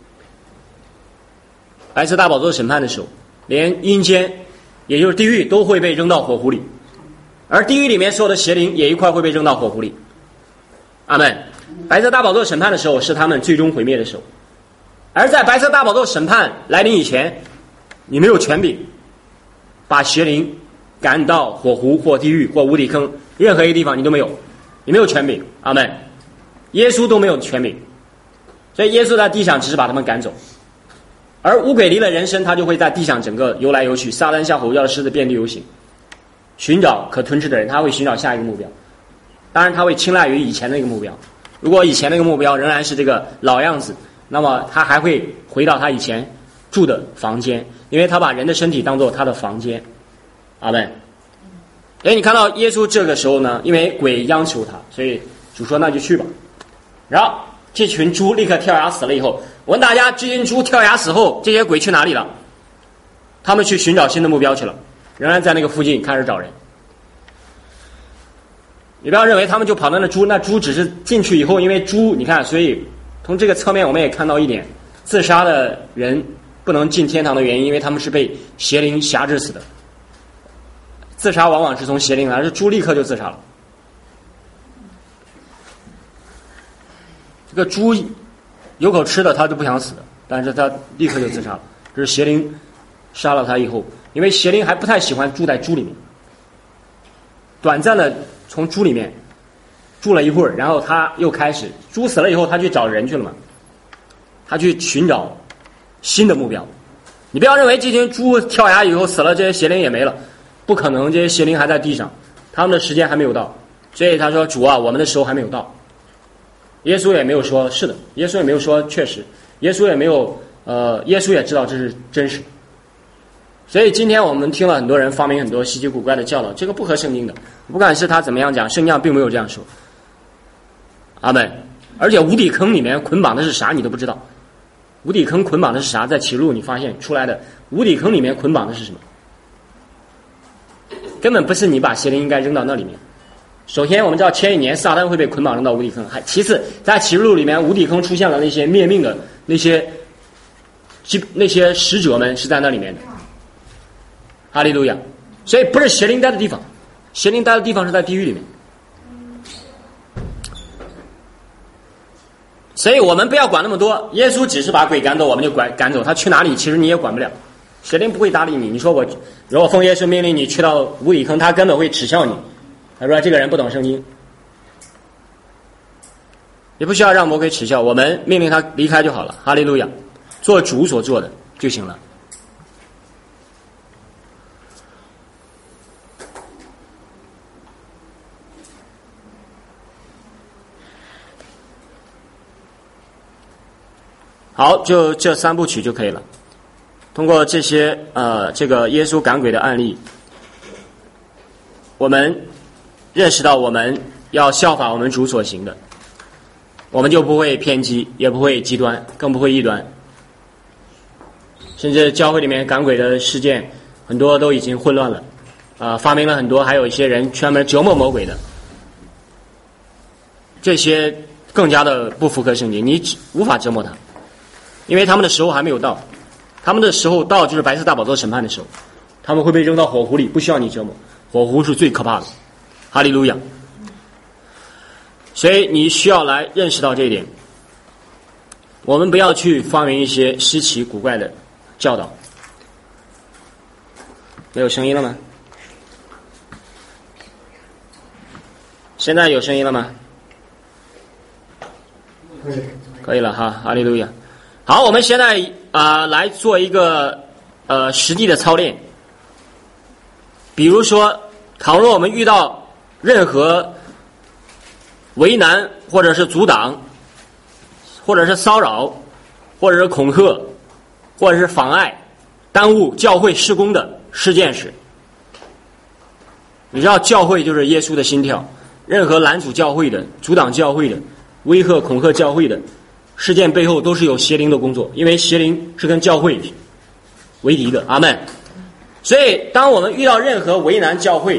白色大宝座审判的时候，连阴间，也就是地狱都会被扔到火湖里，而地狱里面所有的邪灵也一块会被扔到火湖里。阿们。白色大宝座审判的时候是他们最终毁灭的时候，而在白色大宝座审判来临以前，你没有权柄把邪灵赶到火湖或地狱或无底坑，任何一个地方你都没有，你没有权柄。阿们。耶稣都没有权柄，所以耶稣在地上只是把他们赶走，而无鬼离了人生，他就会在地上整个游来游去，撒旦像吼叫的狮子遍地游行，寻找可吞吃的人，他会寻找下一个目标，当然他会青睐于以前那个目标，如果以前那个目标仍然是这个老样子，那么他还会回到他以前住的房间，因为他把人的身体当作他的房间。阿们。哎，你看到耶稣这个时候呢，因为鬼央求他，所以主说那就去吧。然后这群猪立刻跳崖死了以后，我问大家，这群猪跳崖死后，这些鬼去哪里了？他们去寻找新的目标去了，仍然在那个附近开始找人。你不要认为他们就跑到那猪，那猪只是进去以后，因为猪你看，所以从这个侧面我们也看到一点，自杀的人不能进天堂的原因，因为他们是被邪灵辖制死的。自杀往往是从邪灵来，而是猪立刻就自杀了。这个猪有口吃的，他就不想死的，但是他立刻就自杀了。这是邪灵杀了他以后，因为邪灵还不太喜欢住在猪里面，短暂的从猪里面住了一会儿，然后他又开始，猪死了以后，他去找人去了嘛，他去寻找新的目标。你不要认为这群猪跳崖以后死了，这些邪灵也没了，不可能，这些邪灵还在地上，他们的时间还没有到，所以他说：“主啊，我们的时候还没有到。”耶稣也没有说是的，耶稣也没有说确实，耶稣也没有呃，耶稣也知道这是真实。所以今天我们听了很多人发明很多稀奇古怪的教导，这个不合圣经的，不管是他怎么样讲，圣经上并没有这样说。阿们。而且无底坑里面捆绑的是啥你都不知道，无底坑捆绑的是啥？在启示录你发现出来的无底坑里面捆绑的是什么？根本不是你把邪灵应该扔到那里面。首先我们知道前一年撒旦会被捆绑扔到无底坑，还其次在启示录里面无底坑出现了那些灭命的那些那些使者们是在那里面的。哈利路亚。所以不是邪灵待的地方，邪灵待的地方是在地狱里面。所以我们不要管那么多，耶稣只是把鬼赶走，我们就管赶走，他去哪里其实你也管不了，邪灵不会搭理你。你说我如果奉耶稣命令你去到无底坑，他根本会耻笑你，他说这个人不懂圣经。也不需要让魔鬼耻笑，我们命令他离开就好了。哈利路亚，做主所做的就行了。好，就这三部曲就可以了。通过这些呃，这个耶稣赶鬼的案例，我们认识到我们要效法我们主所行的，我们就不会偏激，也不会极端，更不会异端。甚至教会里面赶鬼的事件很多都已经混乱了，啊、呃，发明了很多，还有一些人专门折磨魔鬼的，这些更加的不符合圣经，你无法折磨他。因为他们的时候还没有到，他们的时候到就是白色大宝座审判的时候，他们会被扔到火湖里，不需要你折磨，火湖是最可怕的。哈利路亚。所以你需要来认识到这一点，我们不要去发明一些稀奇古怪的教导。没有声音了吗？现在有声音了吗？ 可以， 可以了哈，哈利路亚。好，我们现在啊、呃、来做一个呃实际的操练。比如说，倘若我们遇到任何为难或者是阻挡，或者是骚扰，或者是恐吓，或者是妨碍、耽误教会事工的事件时，你知道教会就是耶稣的心跳，任何拦阻教会的、阻挡教会的、威吓恐吓教会的事件背后都是有邪灵的工作，因为邪灵是跟教会为敌的。阿们。所以当我们遇到任何为难教会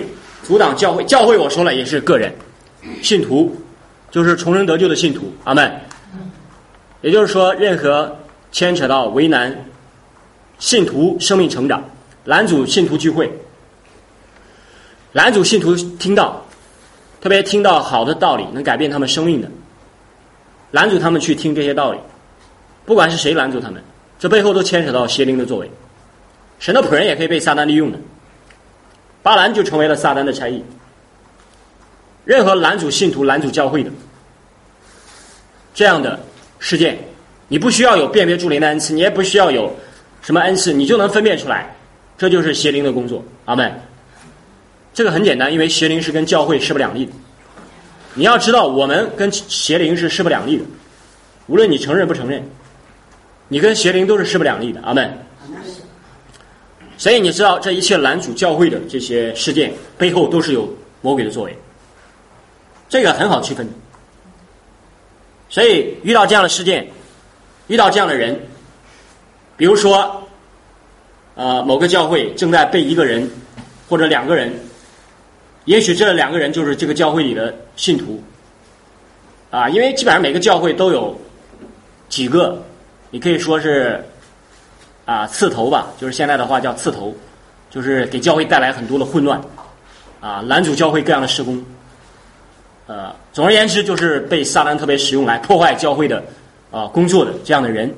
阻挡教会。教会我说了也是个人，信徒就是重生得救的信徒，阿们。也就是说，任何牵扯到为难信徒生命成长、拦阻信徒聚会、拦阻信徒听到，特别听到好的道理能改变他们生命的，拦阻他们去听这些道理，不管是谁拦阻他们，这背后都牵扯到邪灵的作为。神的仆人也可以被撒旦利用的，巴兰就成为了撒旦的差役。任何拦阻信徒、拦阻教会的这样的事件，你不需要有辨别诸灵的恩赐，你也不需要有什么恩赐，你就能分辨出来，这就是邪灵的工作。阿们。这个很简单，因为邪灵是跟教会势不两立的。你要知道，我们跟邪灵是势不两立的，无论你承认不承认，你跟邪灵都是势不两立的。阿们。所以你知道，这一切拦阻教会的这些事件背后都是有魔鬼的作为，这个很好区分的。所以遇到这样的事件，遇到这样的人，比如说呃，某个教会正在被一个人或者两个人，也许这两个人就是这个教会里的信徒啊，因为基本上每个教会都有几个，你可以说是啊刺头吧，就是现在的话叫刺头，就是给教会带来很多的混乱啊，拦阻教会各样的事工。呃，总而言之，就是被撒旦特别使用来破坏教会的啊、呃、工作的这样的人，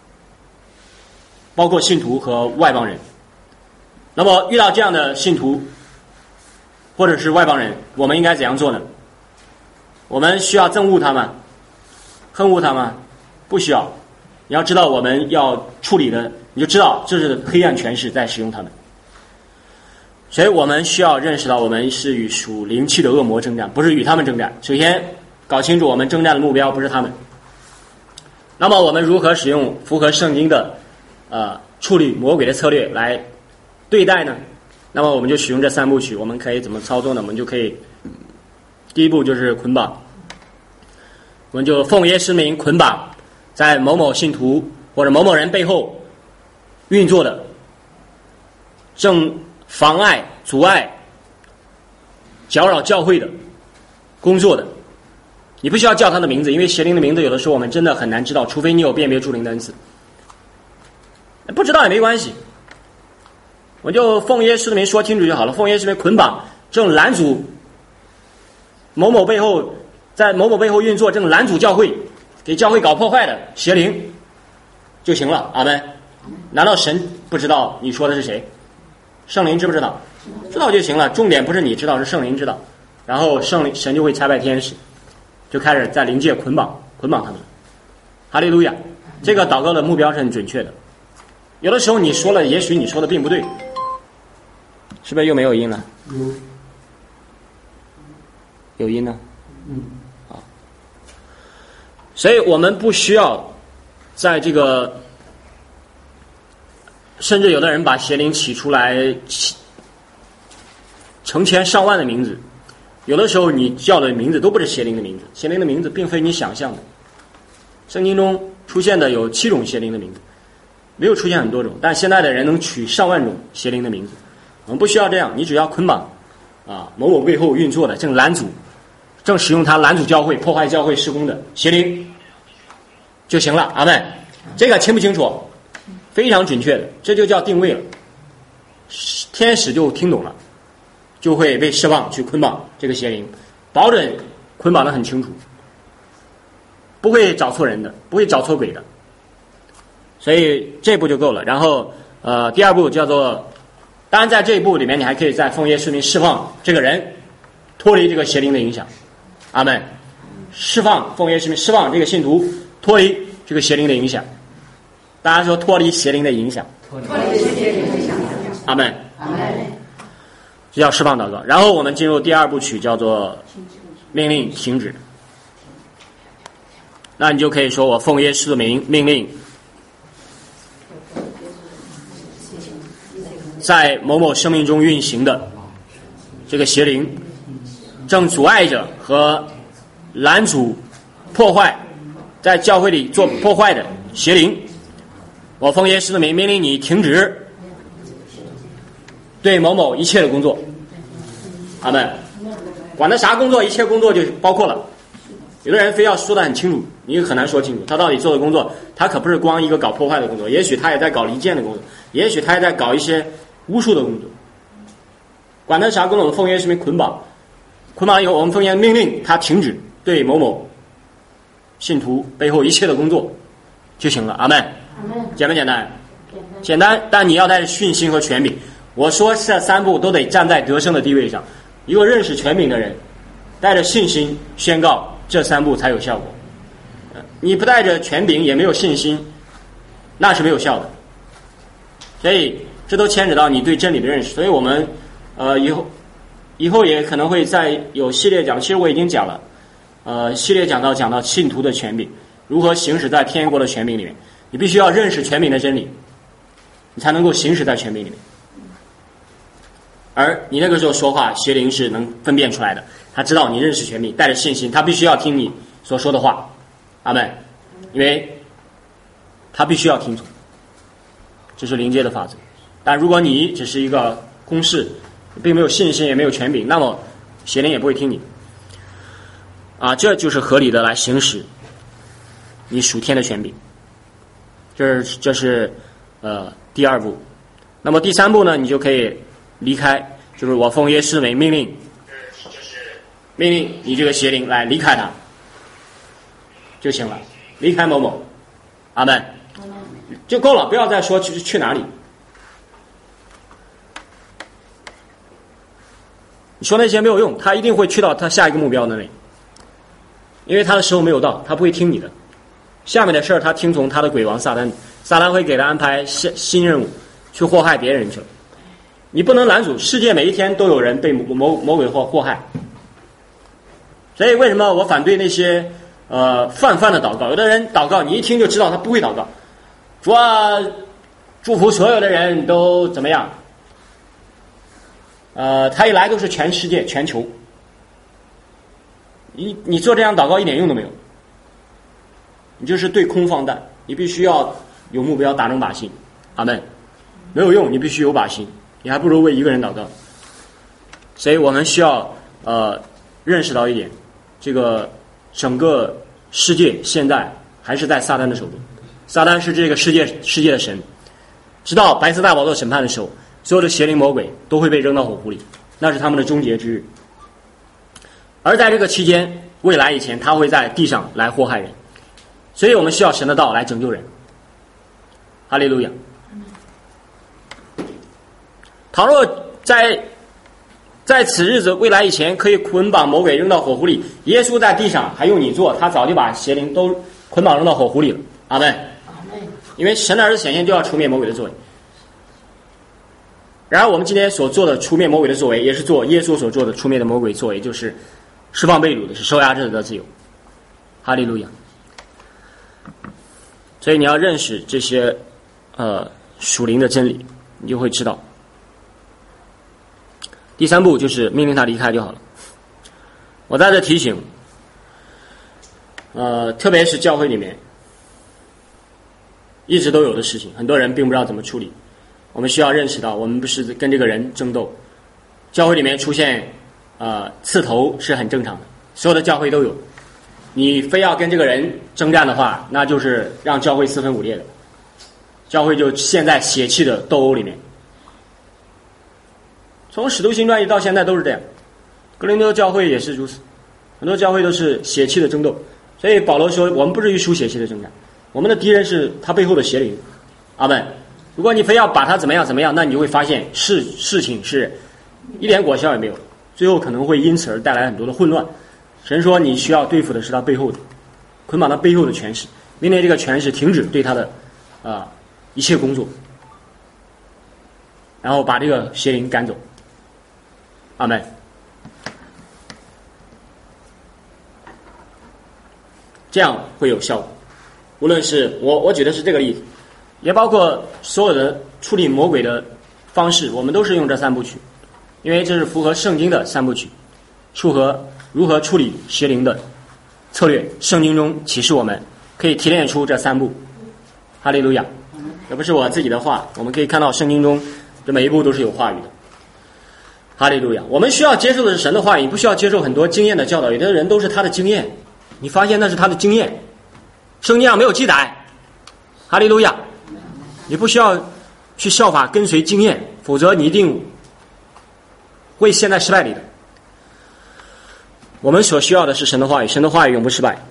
包括信徒和外邦人。那么遇到这样的信徒或者是外邦人，我们应该怎样做呢？我们需要憎恶他吗？恨恶他吗？不需要。你要知道我们要处理的，你就知道这是黑暗权势在使用他们。所以我们需要认识到，我们是与属灵气的恶魔征战，不是与他们征战。首先搞清楚我们征战的目标不是他们。那么我们如何使用符合圣经的呃处理魔鬼的策略来对待呢？那么我们就使用这三部曲。我们可以怎么操作呢？我们就可以，第一步就是捆绑，我们就奉耶稣名捆绑在某某信徒或者某某人背后运作的正妨碍、阻碍、搅扰教会的工作的。你不需要叫他的名字，因为邪灵的名字有的时候我们真的很难知道，除非你有辨别诸灵的恩赐。不知道也没关系，我就奉耶稣的名说清楚就好了。奉耶稣的名捆绑正拦阻某某背后在某某背后运作正拦阻教会、给教会搞破坏的邪灵就行了。阿们。难道神不知道你说的是谁？圣灵知不知道？知道就行了。重点不是你知道，是圣灵知道。然后圣灵神就会差派天使，就开始在灵界捆绑捆绑他们。哈利路亚！这个祷告的目标是很准确的。有的时候你说了，也许你说的并不对，是不是又没有音了？ 有有音呢？ 嗯， 啊，所以我们不需要在这个。甚至有的人把邪灵起出来起成千上万的名字，有的时候你叫的名字都不是邪灵的名字，邪灵的名字并非你想象的。圣经中出现的有七种邪灵的名字，没有出现很多种，但现在的人能取上万种邪灵的名字。我们不需要这样，你只要捆绑啊某某背后运作的正拦阻正使用它拦阻教会破坏教会事工的邪灵就行了。阿们。这个清不清楚？非常准确的，这就叫定位了。天使就听懂了，就会被释放去捆绑这个邪灵，保准捆绑得很清楚，不会找错人的，不会找错鬼的。所以这一步就够了。然后呃，第二步叫做，当然在这一步里面，你还可以在奉耶稣名释放这个人脱离这个邪灵的影响。阿们。释放奉耶稣名释放这个信徒脱离这个邪灵的影响。大家说脱离邪灵的影响， 脱离邪灵的影响。 阿们。 阿们。 这叫释放祷告。然后我们进入第二部曲，叫做命令停止。那你就可以说，我奉耶稣的名命令，在某某生命中运行的这个邪灵，正阻碍着和拦阻破坏，在教会里做破坏的邪灵，我奉耶稣的名命令你停止对某某一切的工作。 阿们。管他啥工作，一切工作就包括了。有的人非要说得很清楚，你很难说清楚他到底做的工作，他可不是光一个搞破坏的工作，也许他也在搞离间的工作，也许他也在搞一些巫术的工作。管他啥工作，我们奉耶稣名捆绑，捆绑以后，我们奉耶稣命令他停止对某某信徒背后一切的工作就行了。阿们。简不简单？简单，但你要带着信心和权柄。我说这三步都得站在得胜的地位上。一个认识权柄的人，带着信心宣告，这三步才有效果。你不带着权柄，也没有信心，那是没有效的。所以这都牵扯到你对真理的认识。所以我们呃以后以后也可能会再有系列讲，其实我已经讲了，呃系列讲到讲到信徒的权柄，如何行使在天国的权柄里面。你必须要认识权柄的真理，你才能够行使在权柄里面。而你那个时候说话，邪灵是能分辨出来的，他知道你认识权柄，带着信心，他必须要听你所说的话。阿们。因为他必须要听从，这是灵界的法则。但如果你只是一个公式，并没有信心，也没有权柄，那么邪灵也不会听你。啊，这就是合理的来行使你属天的权柄。这是这是呃第二步。那么第三步呢，你就可以离开，就是我奉耶稣为命令，就是命令你这个邪灵来离开他就行了，离开某某。阿们。就够了，不要再说去去哪里。你说那些没有用，他一定会去到他下一个目标那里，因为他的时候没有到，他不会听你的。下面的事儿他听从他的鬼王撒旦，撒旦会给他安排新新任务，去祸害别人去了。你不能拦阻，世界每一天都有人被魔魔鬼祸祸害。所以为什么我反对那些呃泛泛的祷告？有的人祷告，你一听就知道他不会祷告。主啊，祝福所有的人都怎么样？呃，他一来都是全世界、全球。你你做这样祷告一点用都没有，你就是对空放弹。你必须要有目标，打正靶心。阿们。没有用，你必须有靶心。你还不如为一个人祷告。所以我们需要呃认识到一点，这个整个世界现在还是在撒旦的手中。撒旦是这个世界世界的神。直到白色大宝座审判的时候，所有的邪灵魔鬼都会被扔到火湖里，那是他们的终结之日。而在这个期间，未来以前他会在地上来祸害人，所以我们需要神的道来拯救人。哈利路亚。倘若在在此日子未来以前可以捆绑魔鬼扔到火湖里，耶稣在地上还用你做，他早就把邪灵都捆绑扔到火湖里了。阿们。因为神的儿子显现就要除灭魔鬼的作为。然而我们今天所做的除灭魔鬼的作为，也是做耶稣所做的除灭的魔鬼作为，就是释放被掳的，是受压制的自由。哈利路亚。所以你要认识这些呃属灵的真理，你就会知道。第三步就是命令他离开就好了。我在这提醒，呃，特别是教会里面一直都有的事情，很多人并不知道怎么处理。我们需要认识到，我们不是跟这个人争斗。教会里面出现呃刺头是很正常的，所有的教会都有。你非要跟这个人征战的话，那就是让教会四分五裂的。教会就陷在血气的斗殴里面。从使徒行传一到现在都是这样，哥林多教会也是如此，很多教会都是血气的争斗。所以保罗说，我们不至于输血气的征战，我们的敌人是他背后的邪灵。阿们。如果你非要把他怎么样怎么样，那你就会发现事事情是一点果效也没有，最后可能会因此而带来很多的混乱。神说你需要对付的是他背后的，捆绑他背后的权势，命令这个权势停止对他的啊、呃、一切工作，然后把这个邪灵赶走。阿们。这样会有效果。无论是我我举的是这个例子，也包括所有的处理魔鬼的方式，我们都是用这三部曲，因为这是符合圣经的三部曲，符合如何处理邪灵的策略。圣经中启示我们可以提炼出这三步。哈利路亚。这不是我自己的话，我们可以看到圣经中这每一步都是有话语的。 哈利路亚！我们需要接受的是神的话语，不需要接受很多经验的教导。有的人都是他的经验，你发现那是他的经验，圣经上没有记载。哈利路亚！你不需要去效法跟随经验，否则你一定会陷在失败里的。我们所需要的是神的话语，神的话语永不失败。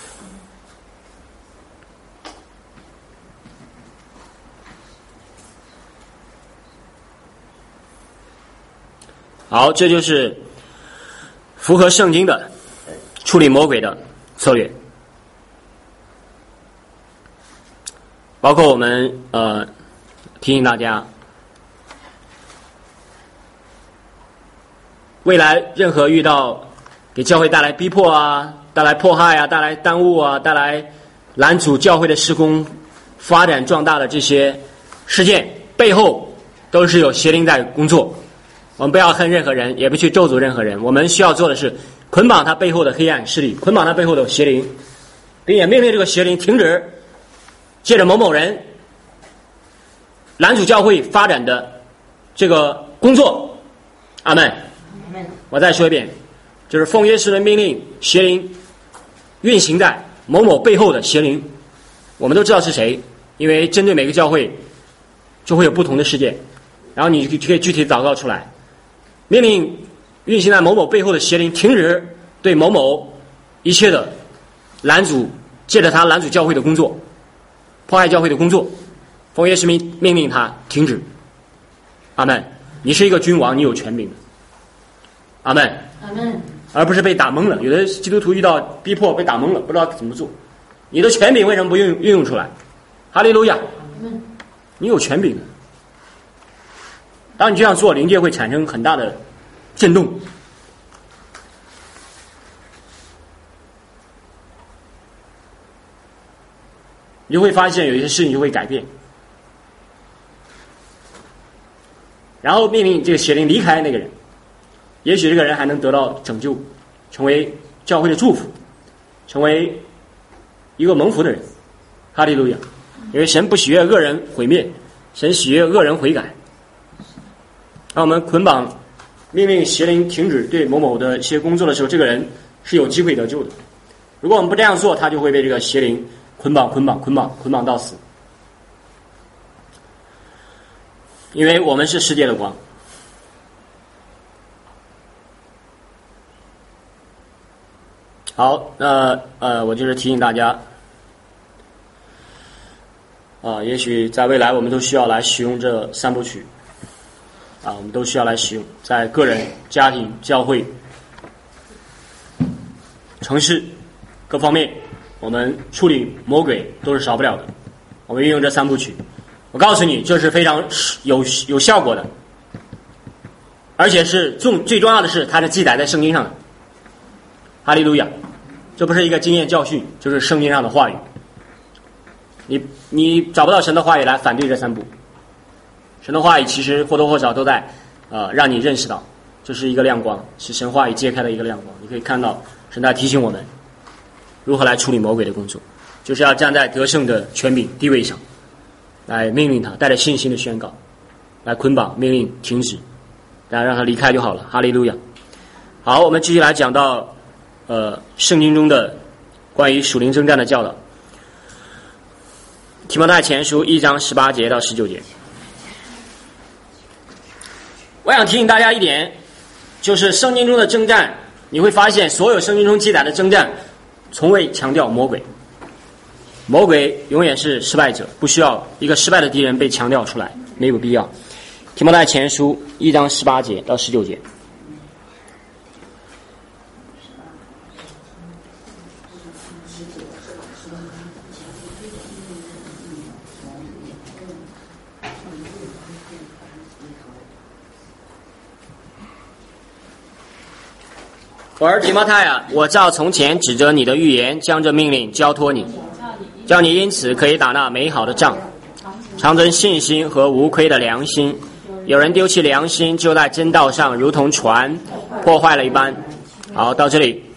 好，这就是符合圣经的处理魔鬼的策略，包括我们呃提醒大家，未来任何遇到给教会带来逼迫啊、带来迫害啊、带来耽误啊、带来拦阻教会的事工发展壮大的这些事件，背后都是有邪灵在工作。我们不要恨任何人，也不去咒诅任何人。我们需要做的是捆绑他背后的黑暗势力，捆绑他背后的邪灵，并且命令这个邪灵停止借着某某人拦阻教会发展的这个工作。阿们。我再说一遍，就是奉耶稣的命令，邪灵运行在某某背后的邪灵，我们都知道是谁，因为针对每个教会就会有不同的事件，然后你就可以具体祷告出来。命令运行在某某背后的邪灵停止对某某一切的拦阻，借着他拦阻教会的工作，迫害教会的工作，奉耶稣命命令他停止。阿们。你是一个君王，你有权柄。阿们。 阿们。 而不是被打懵了。有的基督徒遇到逼迫被打懵了，不知道怎么做。你的权柄为什么不运运用出来？哈利路亚。你有权柄。当你这样做，灵界会产生很大的震动。你就会发现有一些事情就会改变，然后命令这个邪灵离开那个人，也许这个人还能得到拯救，成为教会的祝福，成为一个蒙福的人。哈利路亚！因为神不喜悦恶人毁灭，神喜悦恶人悔改。当我们捆绑命令邪灵停止对某某的一些工作的时候，这个人是有机会得救的。如果我们不这样做，他就会被这个邪灵捆绑捆绑捆绑捆绑到死。因为我们是世界的光。好，那呃，我就是提醒大家啊，也许在未来我们都需要来使用这三部曲啊，我们都需要来使用，在个人、家庭、教会、城市各方面，我们处理魔鬼都是少不了的。我们运用这三部曲，我告诉你，这是非常有有效果的，而且是重最重要的是，它是记载在圣经上的。哈利路亚！这不是一个经验教训，就是圣经上的话语。你你找不到神的话语来反对这三部。神的话语其实或多或少都在呃让你认识到，这是一个亮光，是神话语揭开的一个亮光。你可以看到神在提醒我们如何来处理魔鬼的工作，就是要站在得胜的权柄地位上，来命令他，带着信心的宣告，来捆绑命令停止，然后让他离开就好了。哈利路亚！好，我们继续来讲到呃圣经中的关于属灵征战的教导。提摩太前书一章十八节到十九节。我想提醒大家一点，就是圣经中的征战，你会发现所有圣经中记载的征战从未强调魔鬼。魔鬼永远是失败者，不需要一个失败的敌人被强调出来，没有必要。提摩太前书一章十八节到十九节。我儿提摩太啊，我照从前指着你的预言，将这命令交托你，叫你因此可以打那美好的仗，常存信心和无亏的良心。有人丢弃良心，就在真道上如同船破坏了一般。好，到这里，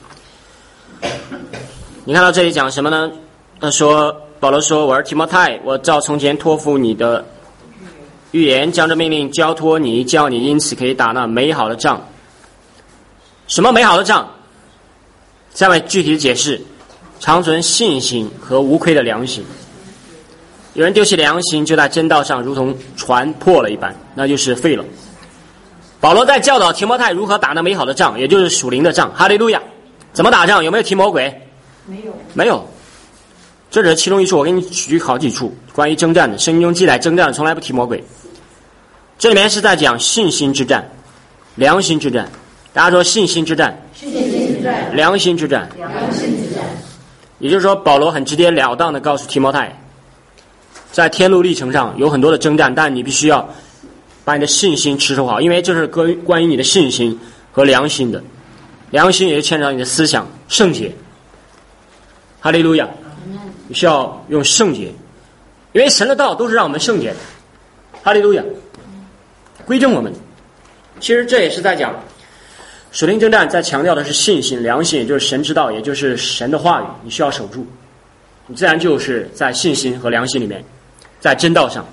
你看到这里讲什么呢？他说，保罗说，我儿提摩太，我照从前托付你的预言将这命令交托你，叫你因此可以打那美好的仗。什么美好的仗？下面具体的解释：长存信心和无亏的良心。有人丢弃良心，就在真道上如同船破了一般，那就是废了。保罗在教导提摩太如何打那美好的仗，也就是属灵的仗。哈利路亚！怎么打仗？有没有提魔鬼？ 没有， 没有。这只是其中一处，我给你举好几处关于征战的。圣经中记载征战从来不提魔鬼。这里面是在讲信心之战、良心之战。大家说信心之战、 信心之战、 良心之战。 良心之战。 也就是说，保罗很直截了当的告诉提摩太，在天路历程上有很多的征战，但你必须要把你的信心持守好，因为这是关于关于你的信心和良心的。良心也是牵扯到你的思想圣洁。哈利路亚！你需要用圣洁，因为神的道都是让我们圣洁的。哈利路亚！归正我们。其实这也是在讲属灵征战，在强调的是信心、良心，也就是神之道，也就是神的话语，你需要守住。你自然就是在信心和良心里面，在真道上。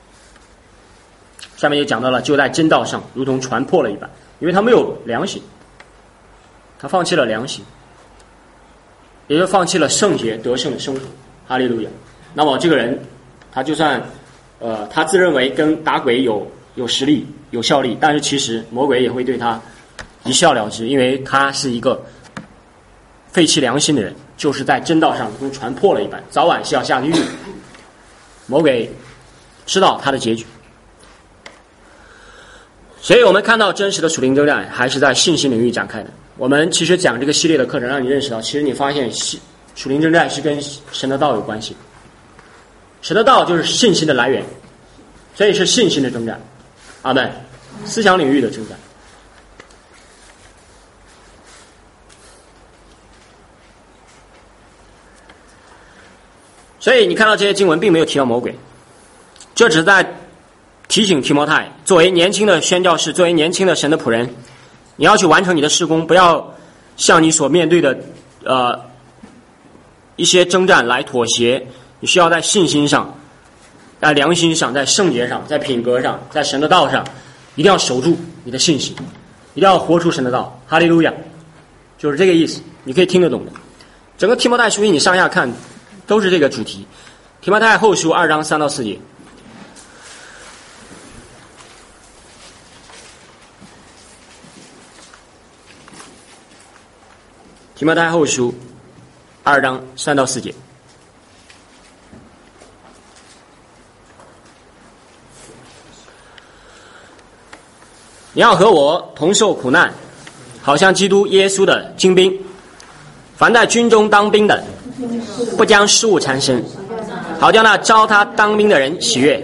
下面就讲到了，就在真道上，如同船破了一般，因为他没有良心，他放弃了良心，也就放弃了圣洁得胜的生活。哈利路亚！那么这个人，他就算，呃，他自认为跟打鬼有有实力、有效力，但是其实魔鬼也会对他一笑了之，因为他是一个废弃良心的人，就是在真道上跟船破了一般，早晚是要下地狱。魔鬼知道他的结局。所以我们看到真实的属灵征战还是在信心领域展开的。我们其实讲这个系列的课程，让你认识到，其实你发现属灵征战是跟神的道有关系。神的道就是信心的来源，所以是信心的征战。阿们。思想领域的征战。所以你看到这些经文并没有提到魔鬼，这只是在提醒提摩太，作为年轻的宣教士，作为年轻的神的仆人，你要去完成你的事工，不要向你所面对的呃一些征战来妥协。你需要在信心上、在良心上、在圣洁上、在品格上、在神的道上，一定要守住你的信心，一定要活出神的道。哈利路亚，就是这个意思，你可以听得懂的。整个提摩太书信你上下看都是这个主题。提摩太后书二章三到四节。提摩太后书二章三到四节。你要和我同受苦难，好像基督耶稣的精兵。凡在军中当兵的，不将失误缠身，好叫那招他当兵的人喜悦。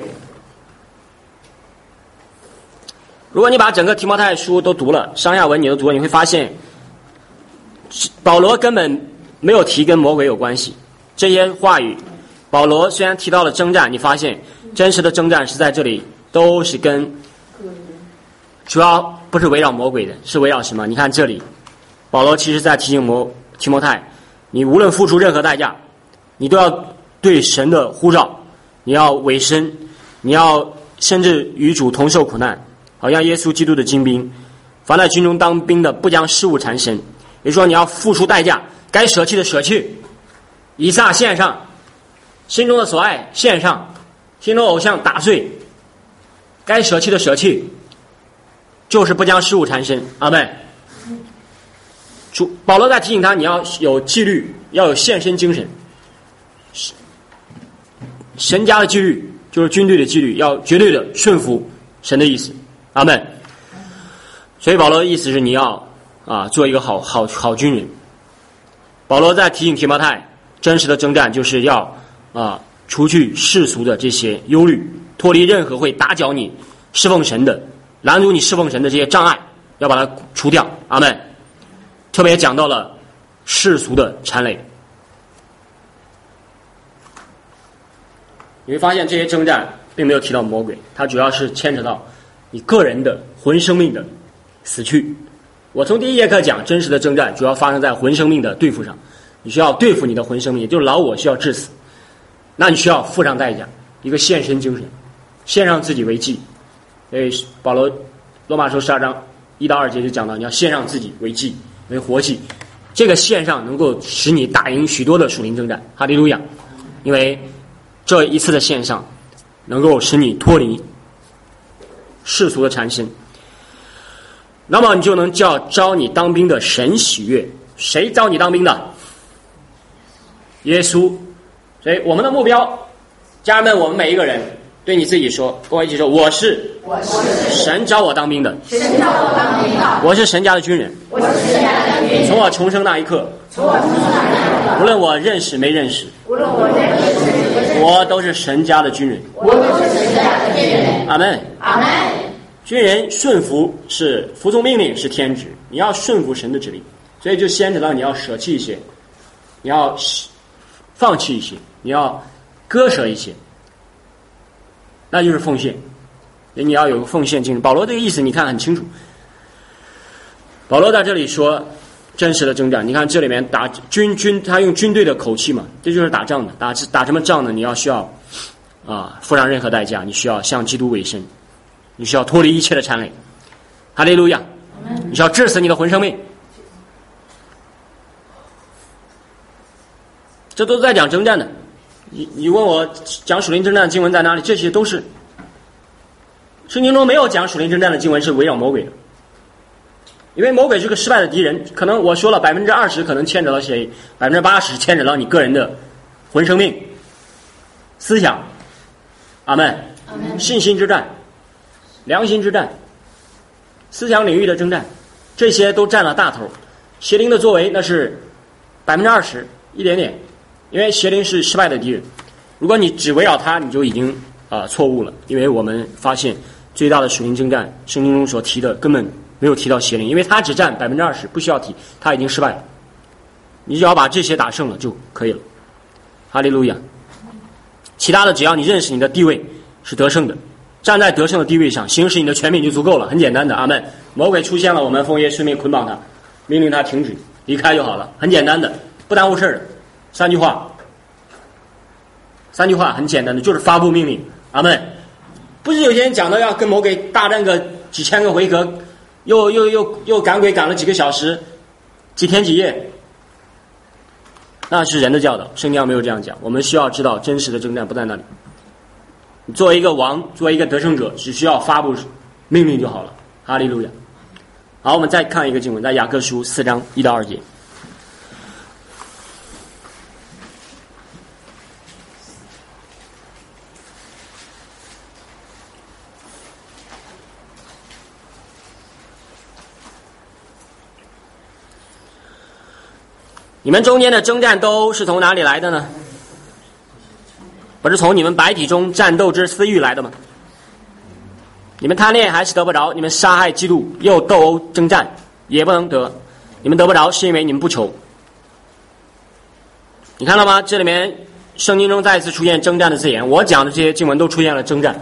如果你把整个提摩太书都读了，上下文你都读了，你会发现保罗根本没有提跟魔鬼有关系。这些话语保罗虽然提到了征战，你发现真实的征战是在这里都是跟主要不是围绕魔鬼的，是围绕什么？你看这里保罗其实在提醒摩提摩太，你无论付出任何代价，你都要对神的呼召，你要委身，你要甚至与主同受苦难，好像耶稣基督的精兵。凡在军中当兵的，不将失误缠身，也就是说你要付出代价，该舍弃的舍弃，以撒献上，心中的所爱献上，心中偶像打碎，该舍弃的舍弃，就是不将失误缠身。阿们。主保罗在提醒他，你要有纪律，要有献身精神。神家的纪律就是军队的纪律，要绝对的顺服神的意思。阿们。所以保罗的意思是你要啊做一个好好好军人。保罗在提醒提摩太，真实的征战就是要啊除去世俗的这些忧虑，脱离任何会打搅你侍奉神的、拦阻你侍奉神的这些障碍，要把它除掉。阿们。特别讲到了世俗的缠累。你会发现这些征战并没有提到魔鬼，它主要是牵扯到你个人的魂生命的死去。我从第一节课讲，真实的征战主要发生在魂生命的对付上，你需要对付你的魂生命，也就是老我需要致死，那你需要付上代价，一个献身精神。 献上自己为祭。所以保罗罗马书十二章一到二节就讲到，你要献上自己为祭，为活祭。这个献上能够使你打赢许多的属灵征战，哈利路亚！因为这一次的献上能够使你脱离世俗的缠身，那么你就能叫招你当兵的神喜悦。谁招你当兵的？耶稣。所以我们的目标，家人们，我们每一个人对你自己说，跟我一起说，我是我是神招我当兵的， 神召我当兵的， 我是神家的军人。 我是神家的军人。 从我重生那一刻， 从我出生那一刻， 无论我认识没认识， 无论我认识没认识， 我都是神家的军人。 我都是神家的军人。 阿门。 阿门。 军人顺服是服从命令是天职，你要顺服神的指令，所以就牵扯到你要舍弃一些，你要放弃一些，你要割舍一些，那就是奉献。你要有个奉献精神。保罗这个意思你看很清楚，保罗在这里说真实的征战，你看这里面打军军他用军队的口气嘛，这就是打仗的。打打什么仗呢？你要需要啊付上任何代价，你需要向基督委身，你需要脱离一切的缠累。哈利路亚！你需要治死你的魂生命。这都在讲征战的。你你问我讲属灵征战的经文在哪里？这些都是圣经中没有讲属灵征战的经文是围绕魔鬼的，因为魔鬼是个失败的敌人。可能我说了百分之二十可能牵扯到谁，百分之八十牵扯到你个人的魂生命、思想。阿门。信心之战、良心之战、思想领域的征战，这些都占了大头。邪灵的作为那是百分之二十，一点点，因为邪灵是失败的敌人。如果你只围绕他，你就已经啊、呃、错误了，因为我们发现最大的属灵征战，圣经中所提的根本没有提到邪灵，因为他只占百分之二十，不需要提，他已经失败了。你只要把这些打胜了就可以了。哈利路亚！其他的只要你认识你的地位是得胜的，站在得胜的地位上，行使你的权柄就足够了，很简单的。阿们。魔鬼出现了，我们奉耶稣名捆绑他，命令他停止，离开就好了，很简单的，不耽误事的。三句话，三句话很简单的，就是发布命令。阿们。不是有些人讲的要跟魔鬼大战个几千个回合，又又又又赶鬼赶了几个小时，几天几夜，那是人的教导，圣经上没有这样讲。我们需要知道真实的征战不在那里。你作为一个王，作为一个得胜者，只需要发布命令就好了。哈利路亚！好，我们再看一个经文，在雅各书四章一到二节。你们中间的征战都是从哪里来的呢？不是从你们白体中战斗之私欲来的吗？你们贪恋还是得不着，你们杀害基督又斗殴征战也不能得，你们得不着是因为你们不求。你看到吗？这里面圣经中再次出现征战的字眼，我讲的这些经文都出现了征战，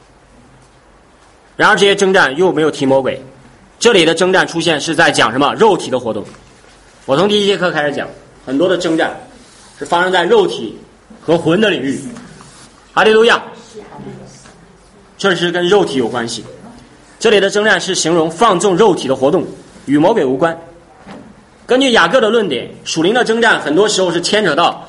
然而这些征战又没有提魔鬼。这里的征战出现是在讲什么？肉体的活动。我从第一节课开始讲，很多的征战是发生在肉体和魂的领域。哈利路亚！这是跟肉体有关系。这里的征战是形容放纵肉体的活动，与魔鬼无关。根据雅各的论点，属灵的征战很多时候是牵扯到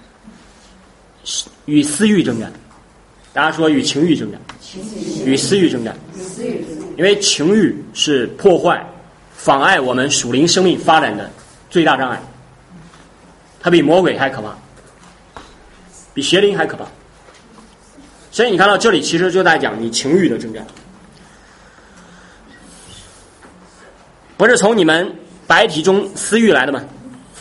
与私欲征战。大家说与情欲征战，与私欲征战，因为情欲是破坏、妨碍我们属灵生命发展的最大障碍，它比魔鬼还可怕，比邪灵还可怕。所以你看到这里其实就在讲你情欲的征战，不是从你们白体中私欲来的吗？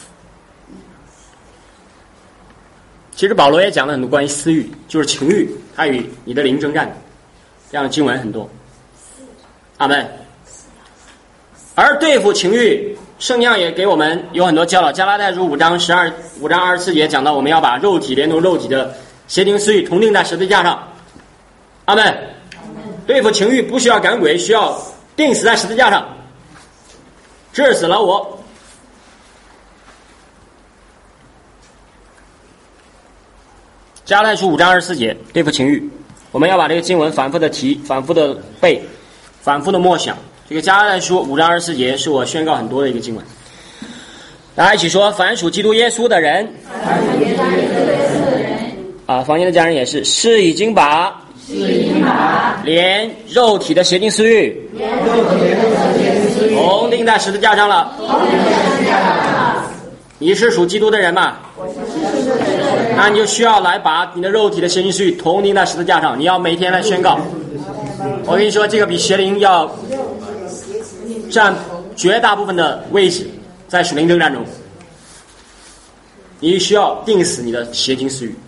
其实保罗也讲了很多关于私欲，就是情欲，它与你的灵征战，这样的经文很多。阿们。而对付情欲，圣经也给我们有很多教导。加拉太书五章十二五章二十四节讲到，我们要把肉体连同肉体的邪灵私欲同定在十字架上。阿们。对付情欲不需要赶鬼，需要钉死在十字架上，治死了我。加拉太书五章二十四节，对付情欲。 我们要把这个经文反复的提，反复的背，反复的默想。这个加拉太书五章二十四节是我宣告很多的一个经文。大家一起说：凡属基督耶稣的人，啊，房间的家人也是，是已经把连肉体的邪情私欲同钉在十字架上了。你是属基督的人嘛？那你就需要来把你的肉体的邪情私欲同钉在十字架上，你要每天来宣告。我跟你说，这个比邪灵要占绝大部分的位置，在属灵征战中，你需要定死你的邪情私欲，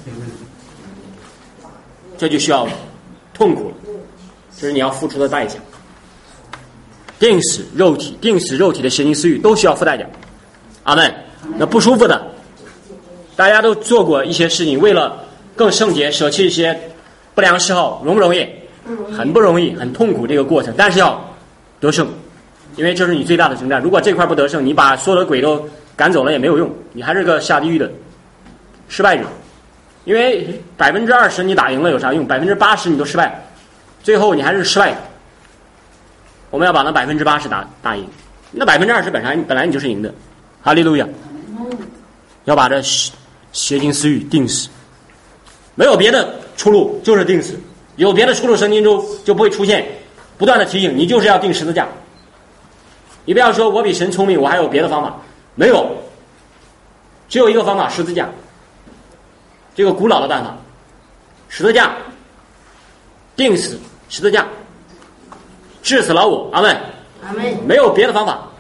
这就需要痛苦了，这是你要付出的代价。定死肉体，定死肉体的邪情私欲都需要付代价。阿们。那不舒服的，大家都做过一些事情，为了更圣洁，舍弃一些不良嗜好，容不容易？很不容易，很痛苦这个过程，但是要得胜，因为这是你最大的征战。如果这块不得胜，你把所有的鬼都赶走了也没有用，你还是个下地狱的失败者。因为百分之二十你打赢了有啥用？百分之八十你都失败了，最后你还是失败的。我们要把那百分之八十打打赢，那百分之二十本来本来你就是赢的。哈利路亚！要把这邪情私欲定死，没有别的出路，就是定死。有别的出路，圣经中就不会出现不断的提醒你，就是要定十字架。你不要说我比神聪明，我还有别的方法，没有，只有一个方法，十字架。这个古老的办法，十字架，定死，十字架，治死老我。阿们， 阿们。 没有别的方法。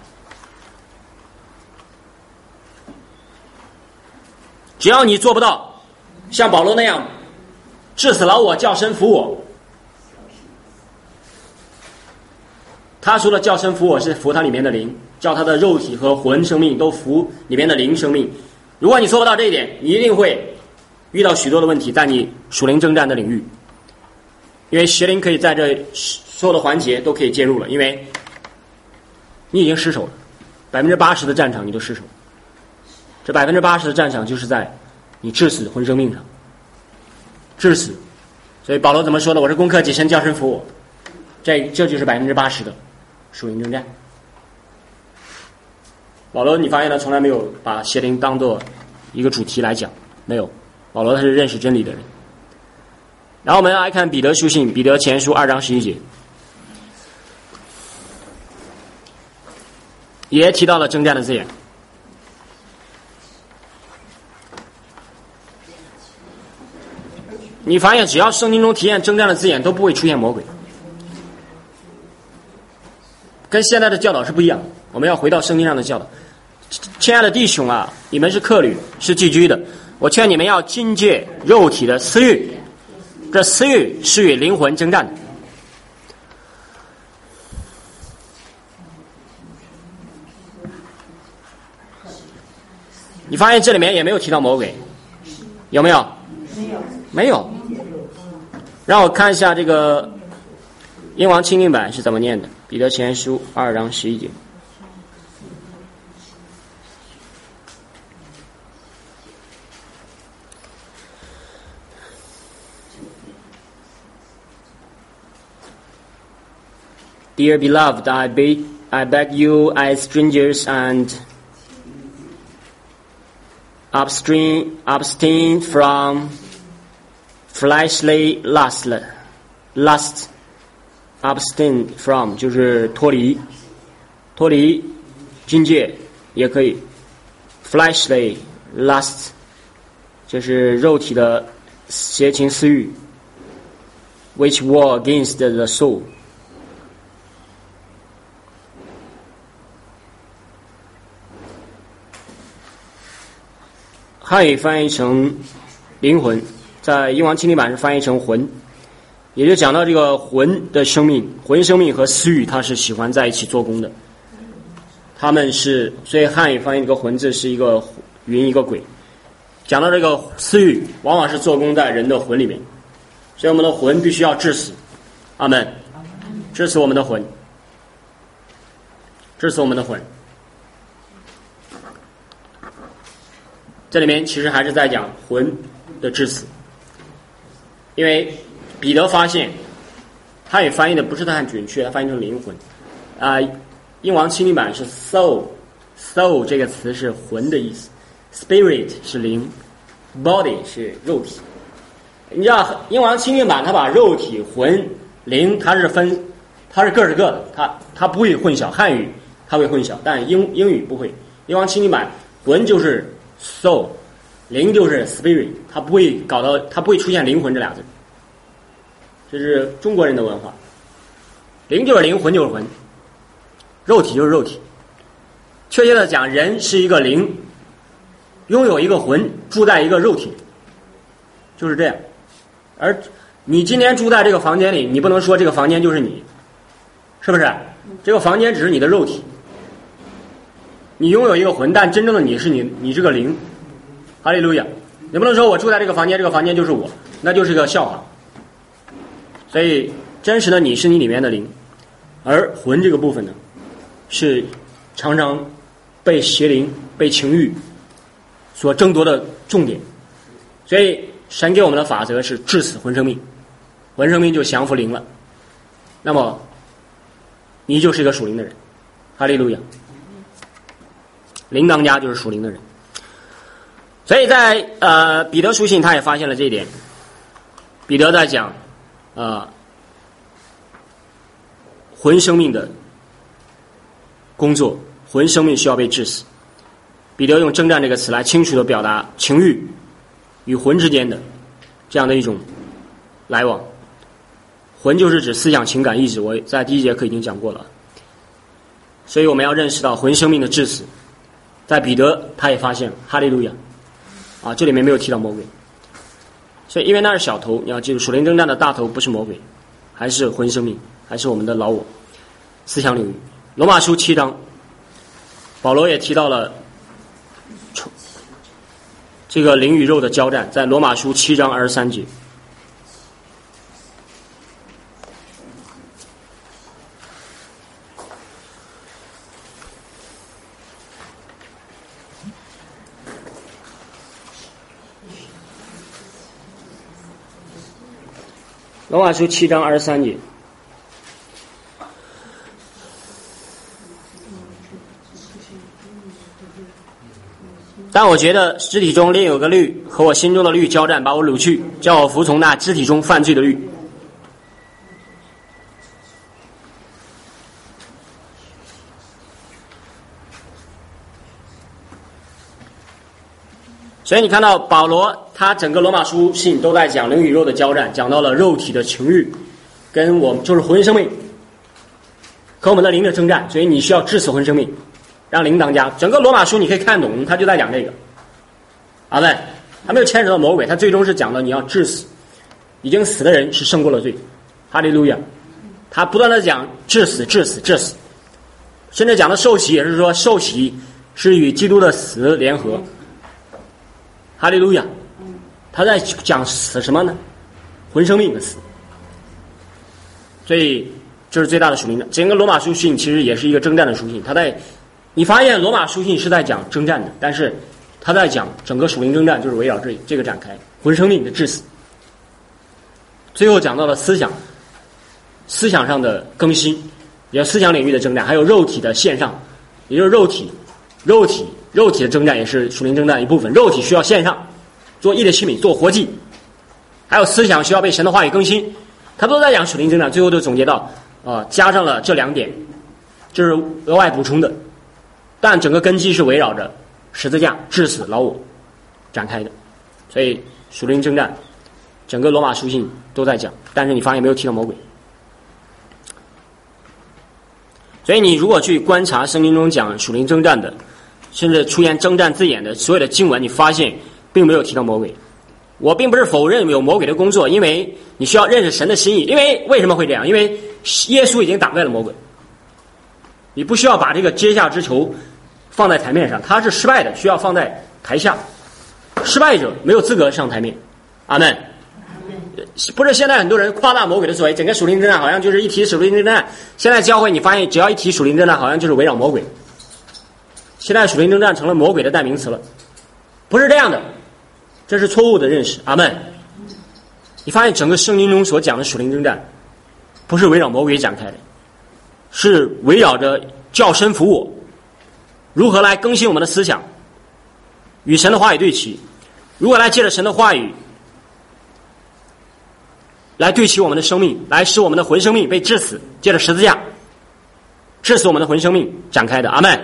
只要你做不到像保罗那样治死老我，叫神服我，他说的叫神服我是服他里面的灵，叫他的肉体和魂生命都服里面的灵生命。如果你做不到这一点，你一定会遇到许多的问题，在你属灵征战的领域，因为邪灵可以在这所有的环节都可以介入了，因为你已经失手了，百分之八十的战场你都失手，这百分之八十的战场就是在你致死魂生命上，致死。所以保罗怎么说的？我是攻克己身，叫神服我。这这就是百分之八十的属灵征战。保罗，你发现他从来没有把邪灵当做一个主题来讲，没有。保罗他是认识真理的人。然后我们来看彼得书信，彼得前书二章十一节，也提到了征战的字眼。你发现只要圣经中体验征战的字眼，都不会出现魔鬼，跟现在的教导是不一样。我们要回到圣经上的教导。亲爱的弟兄啊，你们是客旅，是寄居的，我劝你们要禁戒肉体的私欲，这私欲是与灵魂征战的。你发现这里面也没有提到魔鬼，有没有？没有。没有。让我看一下这个英王钦定版是怎么念的。彼得前书二章十一节。Dear beloved, I beg, I beg you as strangers and abstain, abstain from fleshly lust, lust, abstain from 就是脱离，脱离，禁戒也可以。fleshly lust 就是肉体的邪情私欲 ，which war against the soul。汉语翻译成灵魂，在英王钦定版是翻译成魂，也就讲到这个魂的生命，魂生命和私欲它是喜欢在一起做工的，他们是，所以汉语翻译这个魂字是一个云一个鬼，讲到这个私欲往往是做工在人的魂里面，所以我们的魂必须要致死。阿们，致死我们的魂，致死我们的魂。这里面其实还是在讲魂的致死，因为彼得发现，他也翻译的不是太准确，他翻译成灵魂。啊、呃，英王钦定版是 soul，soul 这个词是魂的意思 ，spirit 是灵 ，body 是肉体。你知道英王钦定版它把肉体、魂、灵它是分，它是各是各的，它它不会混淆。汉语它会混淆，但英英语不会。英王钦定版魂就是 soul， 灵就是 spirit， 它不会搞到，它不会出现灵魂这俩字。这是中国人的文化，灵就是灵，魂就是魂，肉体就是肉体。确切的讲，人是一个灵，拥有一个魂，住在一个肉体，就是这样。而你今天住在这个房间里，你不能说这个房间就是你，是不是？这个房间只是你的肉体，你拥有一个魂，但真正的你是你，你是个灵。哈利路亚！你不能说我住在这个房间，这个房间就是我，那就是个笑话。所以真实的你是你里面的灵，而魂这个部分呢，是常常被邪灵、被情欲所争夺的重点。所以神给我们的法则是致死魂生命，魂生命就降服灵了，那么你就是一个属灵的人。哈利路亚！灵当家就是属灵的人。所以在呃彼得书信他也发现了这一点。彼得在讲呃魂生命的工作，魂生命需要被致死。彼得用征战这个词来清楚地表达情欲与魂之间的这样的一种来往。魂就是指思想、情感、意志，我在第一节课已经讲过了。所以我们要认识到魂生命的致死，在彼得他也发现了，哈利路亚啊，这里面没有提到魔鬼。所以因为那是小头，你要记住，属灵征战的大头不是魔鬼，还是魂生命，还是我们的老我思想领域。罗马书七章，保罗也提到了这个灵与肉的交战，在罗马书七章二十三节。罗马书七章二十三节，但我觉得肢体中另有个律和我心中的律交战，把我掳去，叫我服从那肢体中犯罪的律。所以你看到保罗他整个罗马书信都在讲灵与肉的交战，讲到了肉体的情欲跟我们就是魂生命和我们的灵的征战。所以你需要致死魂生命，让灵当家。整个罗马书你可以看懂，他就在讲这个。阿们，他没有牵扯到魔鬼，他最终是讲到你要致死，已经死的人是胜过了罪。哈利路亚！他不断的讲致死、致死、致死，甚至讲的受洗也是说受洗是与基督的死联合。哈利路亚！他在讲死什么呢？魂生命的死。所以这是最大的属灵的。整个罗马书信其实也是一个征战的书信。他在，你发现罗马书信是在讲征战的，但是他在讲整个属灵征战就是围绕这这个展开，魂生命的致死。最后讲到了思想，思想上的更新，也有思想领域的征战，还有肉体的线上，也就是肉体，肉体。肉体的征战也是属灵征战的一部分，肉体需要献上，做义的器皿，做活祭，还有思想需要被神的话语更新，他都在讲属灵征战，最后就总结到，啊、呃，加上了这两点，这是额外补充的，但整个根基是围绕着十字架致死老我展开的，所以属灵征战，整个罗马书信都在讲，但是你发现没有提到魔鬼。所以你如果去观察圣经中讲属灵征战的，甚至出现征战字眼的所有的经文，你发现并没有提到魔鬼。我并不是否认有魔鬼的工作，因为你需要认识神的心意。因为为什么会这样？因为耶稣已经打败了魔鬼，你不需要把这个阶下之囚放在台面上，他是失败的，需要放在台下。失败者没有资格上台面。阿们。不是现在很多人夸大魔鬼的作为，整个属灵征战好像就是一提属灵征战，现在教会你发现只要一提属灵征战，好像就是围绕魔鬼。现在属灵征战成了魔鬼的代名词了，不是这样的，这是错误的认识。阿们。 你发现整个圣经中所讲的属灵征战，不是围绕魔鬼展开的，是围绕着叫身服我，如何来更新我们的思想，与神的话语对齐，如何来借着神的话语来对齐我们的生命，来使我们的魂生命被致死，借着十字架致死我们的魂生命展开的。阿们。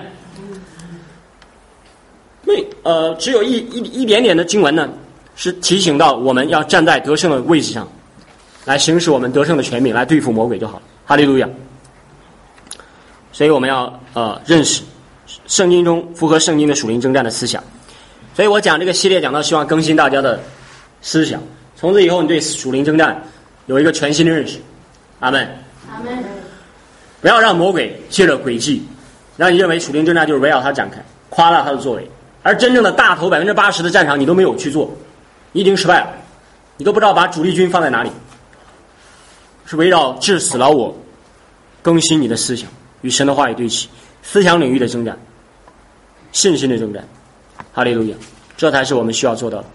那呃，只有一一一点点的经文呢，是提醒到我们要站在得胜的位置上，来行使我们得胜的权柄，来对付魔鬼就好了。哈利路亚。所以我们要呃认识圣经中符合圣经的属灵征战的思想。所以我讲这个系列讲到，希望更新大家的思想，从此以后你对属灵征战有一个全新的认识。阿们。 阿们。 不要让魔鬼借着诡计，让你认为属灵征战就是围绕他展开，夸大他的作为，而真正的大头百分之八十的战场你都没有去做，你已经失败了，你都不知道把主力军放在哪里，是围绕致死老我，更新你的思想，与神的话语对齐，思想领域的征战，信心的征战。哈利路亚，这才是我们需要做到的。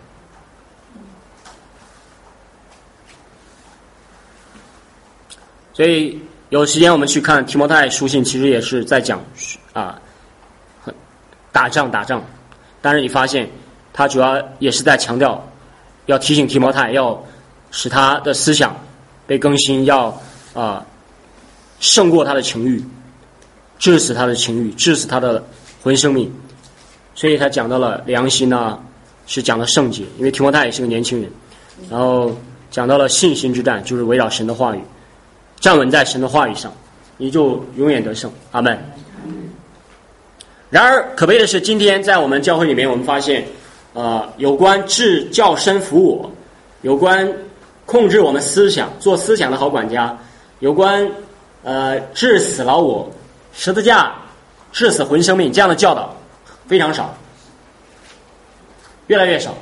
所以有时间我们去看提摩太书信，其实也是在讲啊打仗打仗，但是你发现他主要也是在强调，要提醒提摩太要使他的思想被更新，要啊胜过他的情欲，致死他的情欲，致死他的魂生命。所以他讲到了良心啊，是讲到圣洁，因为提摩太也是个年轻人，然后讲到了信心之战，就是围绕神的话语，站稳在神的话语上，你就永远得胜。阿们。然而可悲的是，今天在我们教会里面，我们发现呃，有关治教身服我，有关控制我们思想，做思想的好管家，有关呃致死老我，十字架致死魂生命，这样的教导非常少，越来越少，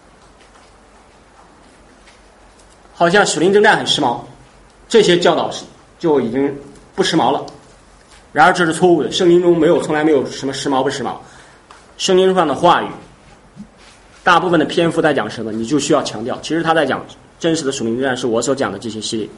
好像属灵征战很时髦，这些教导就已经不时髦了。然而这是错误的，圣经中没有，从来没有什么时髦不时髦。圣经上的话语大部分的篇幅在讲什么，你就需要强调，其实他在讲真实的属灵征战，是我所讲的这些系列。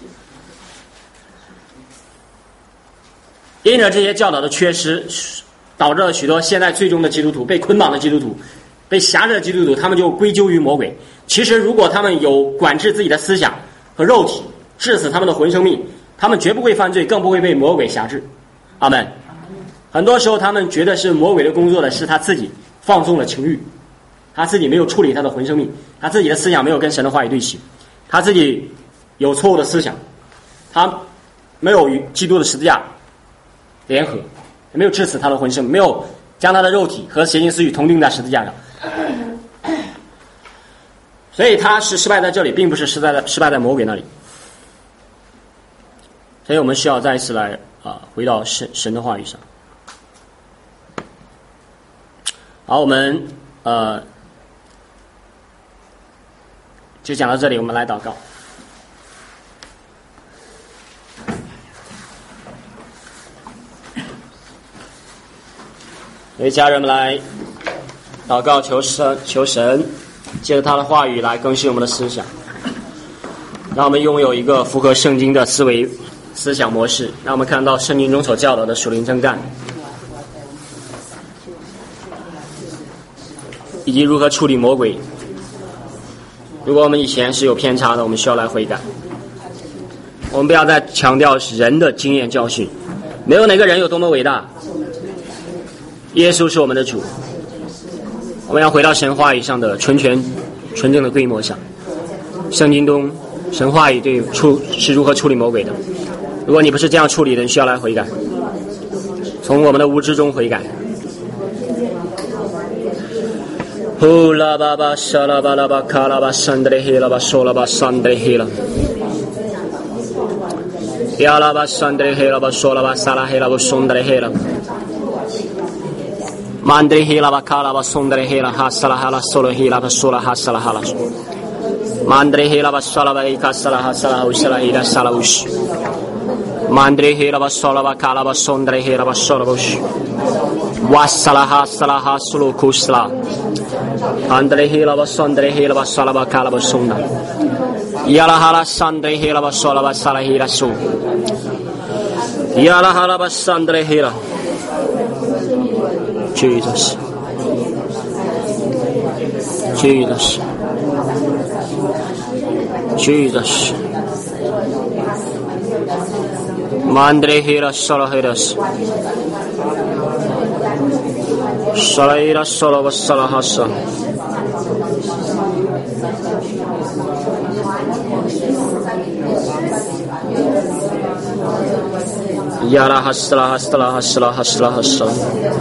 因着这些教导的缺失，导致了许多现在最终的基督徒，被捆绑的基督徒，被辖制的基督徒，他们就归咎于魔鬼。其实如果他们有管制自己的思想和肉体，致死他们的魂生命，他们绝不会犯罪，更不会被魔鬼辖制。阿们。很多时候他们觉得是魔鬼的工作的是他自己放纵了情欲，他自己没有处理他的魂生命，他自己的思想没有跟神的话语对齐，他自己有错误的思想，他没有与基督的十字架联合，没有致死他的魂生命，没有将他的肉体和邪情私欲同定在十字架上，所以他是失败在这里，并不是失败在失败在魔鬼那里。所以我们需要再一次来啊，回到神神的话语上。好，我们呃就讲到这里，我们来祷告。为家人们来祷告，求神求神借着他的话语来更新我们的思想，让我们拥有一个符合圣经的思维思想模式，让我们看到圣经中所教导的属灵征战，以及如何处理魔鬼。如果我们以前是有偏差的，我们需要来悔改。我们不要再强调人的经验教训，没有哪个人有多么伟大，耶稣是我们的主。我们要回到神话语上的纯全纯正的规模上。圣经中神话语对处是如何处理魔鬼的，如果你不是这样处理的，你需要来悔改，从我们的无知中悔改。呼啦巴巴沙啦巴啦巴卡啦巴山德黑啦巴说啦巴山德黑了，呀啦巴山德黑啦巴说啦巴萨拉黑啦巴松德黑了，曼德黑啦巴卡啦巴松德黑了，哈萨拉哈拉索罗黑啦巴说啦哈萨拉哈拉，曼德黑啦巴说啦巴伊卡萨拉哈萨拉乌萨拉伊拉萨拉乌什。Mandre hela sola kalaba sondre hela solabush wasalaha salaha sulukusla Andre hela sondre hela solaba kalaba sonda 亚拉哈拉桑德黑拉巴索拉巴萨拉黑拉苏，亚拉哈拉巴桑德黑拉 ，Jesus， Jesus， Jesus， Mandre黑拉索拉黑拉斯，萨拉黑拉索拉巴萨拉哈萨。亚拉哈斯拉哈斯拉哈斯拉哈斯拉哈斯拉，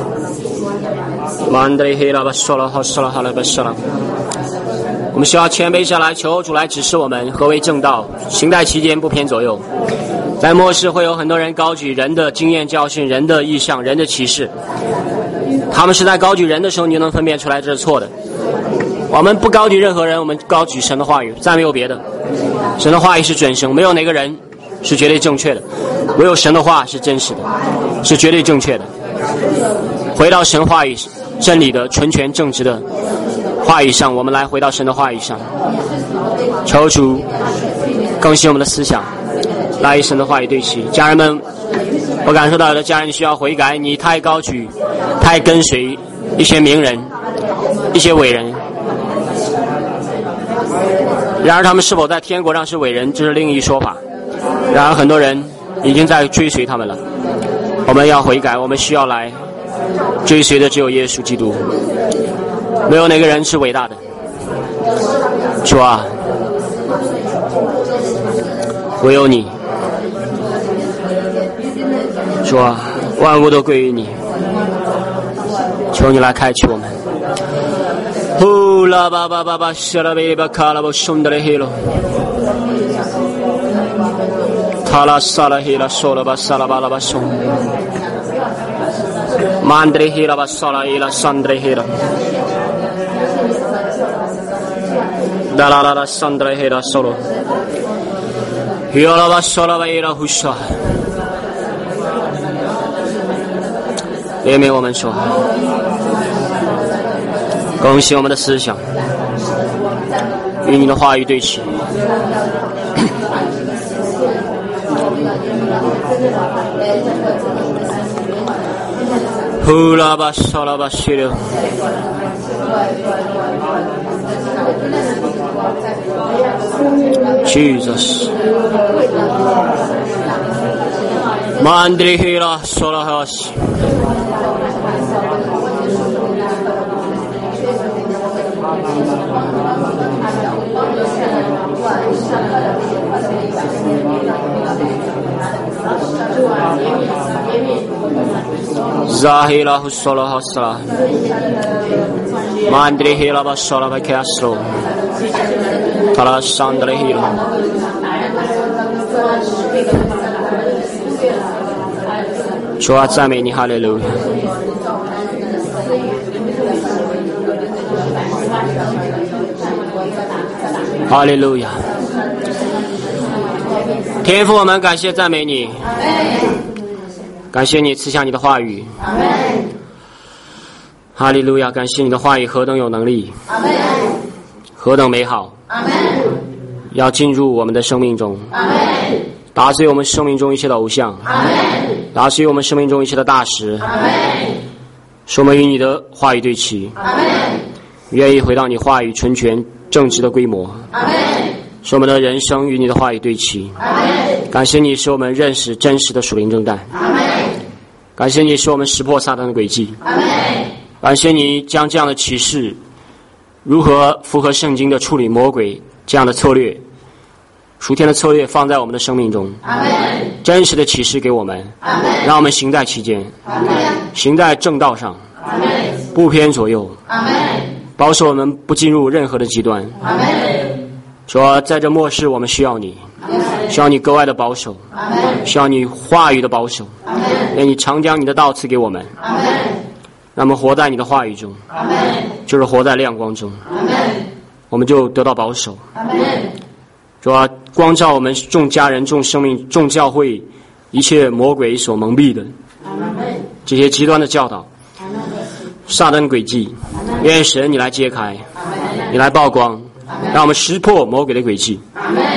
曼德黑拉巴索拉哈斯拉哈拉巴斯拉。我们需要谦卑下来，求主来指示我们何为正道，行在其间，不偏左右。在末世会有很多人高举人的经验教训、人的意象、人的启示，他们是在高举人的时候，你就能分辨出来这是错的。我们不高举任何人，我们高举神的话语，再没有别的。神的话语是准绳，没有哪个人是绝对正确的，唯有神的话是真实的，是绝对正确的。回到神话语真理的纯全正直的话语上，我们来回到神的话语上，求主更新我们的思想，来与神的话语对齐。家人们，我感受到有的家人需要悔改，你太高举，太跟随一些名人、一些伟人，然而他们是否在天国上是伟人，这是另一说法。然而很多人已经在追随他们了，我们要悔改，我们需要来追随的只有耶稣基督，没有哪个人是伟大的。主啊，唯有你。主啊，万物都归于你，求你来开启我们。呼啦吧吧吧吧，沙拉贝巴卡拉巴松德勒黑罗，塔拉萨拉黑拉索拉巴萨拉巴拉巴松，曼德勒黑拉巴萨拉黑拉桑德勒黑拉，达拉拉拉桑德勒黑拉索罗，亚拉巴索拉巴黑拉胡沙。怜悯我们说，更新我们的思想，与你的话语对齐。呼啦吧沙啦吧西流，Jesus， 曼德黑拉索拉哈西。Zahila Hussola Hosra Mandri Hila Basola Castro Tala Sandra Hila Chua 赞美你，哈利路亚。哈利路亚！天父，我们感谢赞美你，感谢你赐下你的话语。哈利路亚！感谢你的话语何等有能力，何等美好，要进入我们的生命中，打碎我们生命中一切的偶像，打碎我们生命中一切的大石，使我们与你的话语对齐，愿意回到你话语纯全正直的规模，使我们的人生与你的话语对齐。感谢你使我们认识真实的属灵征战，感谢你使我们识破撒旦的诡计，感谢你将这样的启示如何符合圣经的处理魔鬼这样的策略，属天的策略放在我们的生命中，真实的启示给我们，让我们行在其间，行在正道上，不偏左右，保守我们不进入任何的极端。说在这末世我们需要你，需要你格外的保守，需要你话语的保守，愿你常将你的道赐给我们，让我们活在你的话语中，就是活在亮光中，我们就得到保守。说光照我们众家人、众生命、众教会一切魔鬼所蒙蔽的这些极端的教导、撒旦诡计，愿神你来揭开，你来曝光， 让我们识破魔鬼的诡计。 阿们。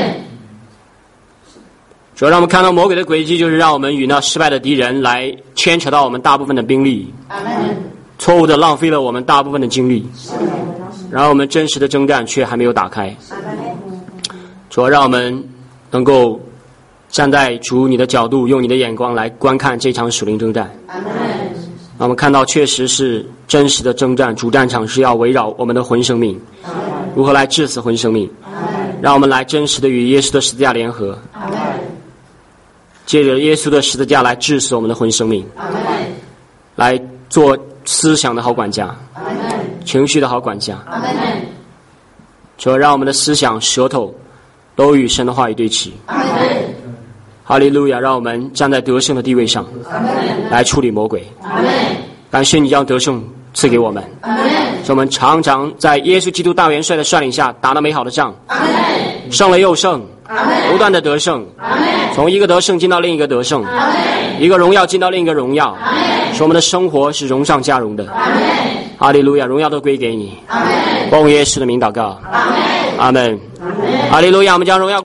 主要让我们看到魔鬼的诡计，就是让我们与那失败的敌人来牵扯到我们大部分的兵力， 阿们。 错误的浪费了我们大部分的精力，然后我们真实的征战却还没有打开。主要让我们能够站在主你的角度，用你的眼光来观看这场属灵征战。 阿们。 让我们看到确实是真实的征战，主战场是要围绕我们的魂生命，如何来致死魂生命，让我们来真实的与耶稣的十字架联合，借着耶稣的十字架来致死我们的魂生命，来做思想的好管家，情绪的好管家。主要让我们的思想舌头都与神的话语对齐。哈利路亚！让我们站在得胜的地位上来处理魔鬼。感谢你将得胜赐给我们，使我们常常在耶稣基督大元帅的率领下打了美好的仗，胜了又胜，不断的得胜，从一个得胜进到另一个得胜，一个荣耀进到另一个荣耀，使我们的生活是荣上加荣的。哈利路亚！荣耀都归给你，奉耶稣的名祷告，阿们。哈利路亚！我们将荣耀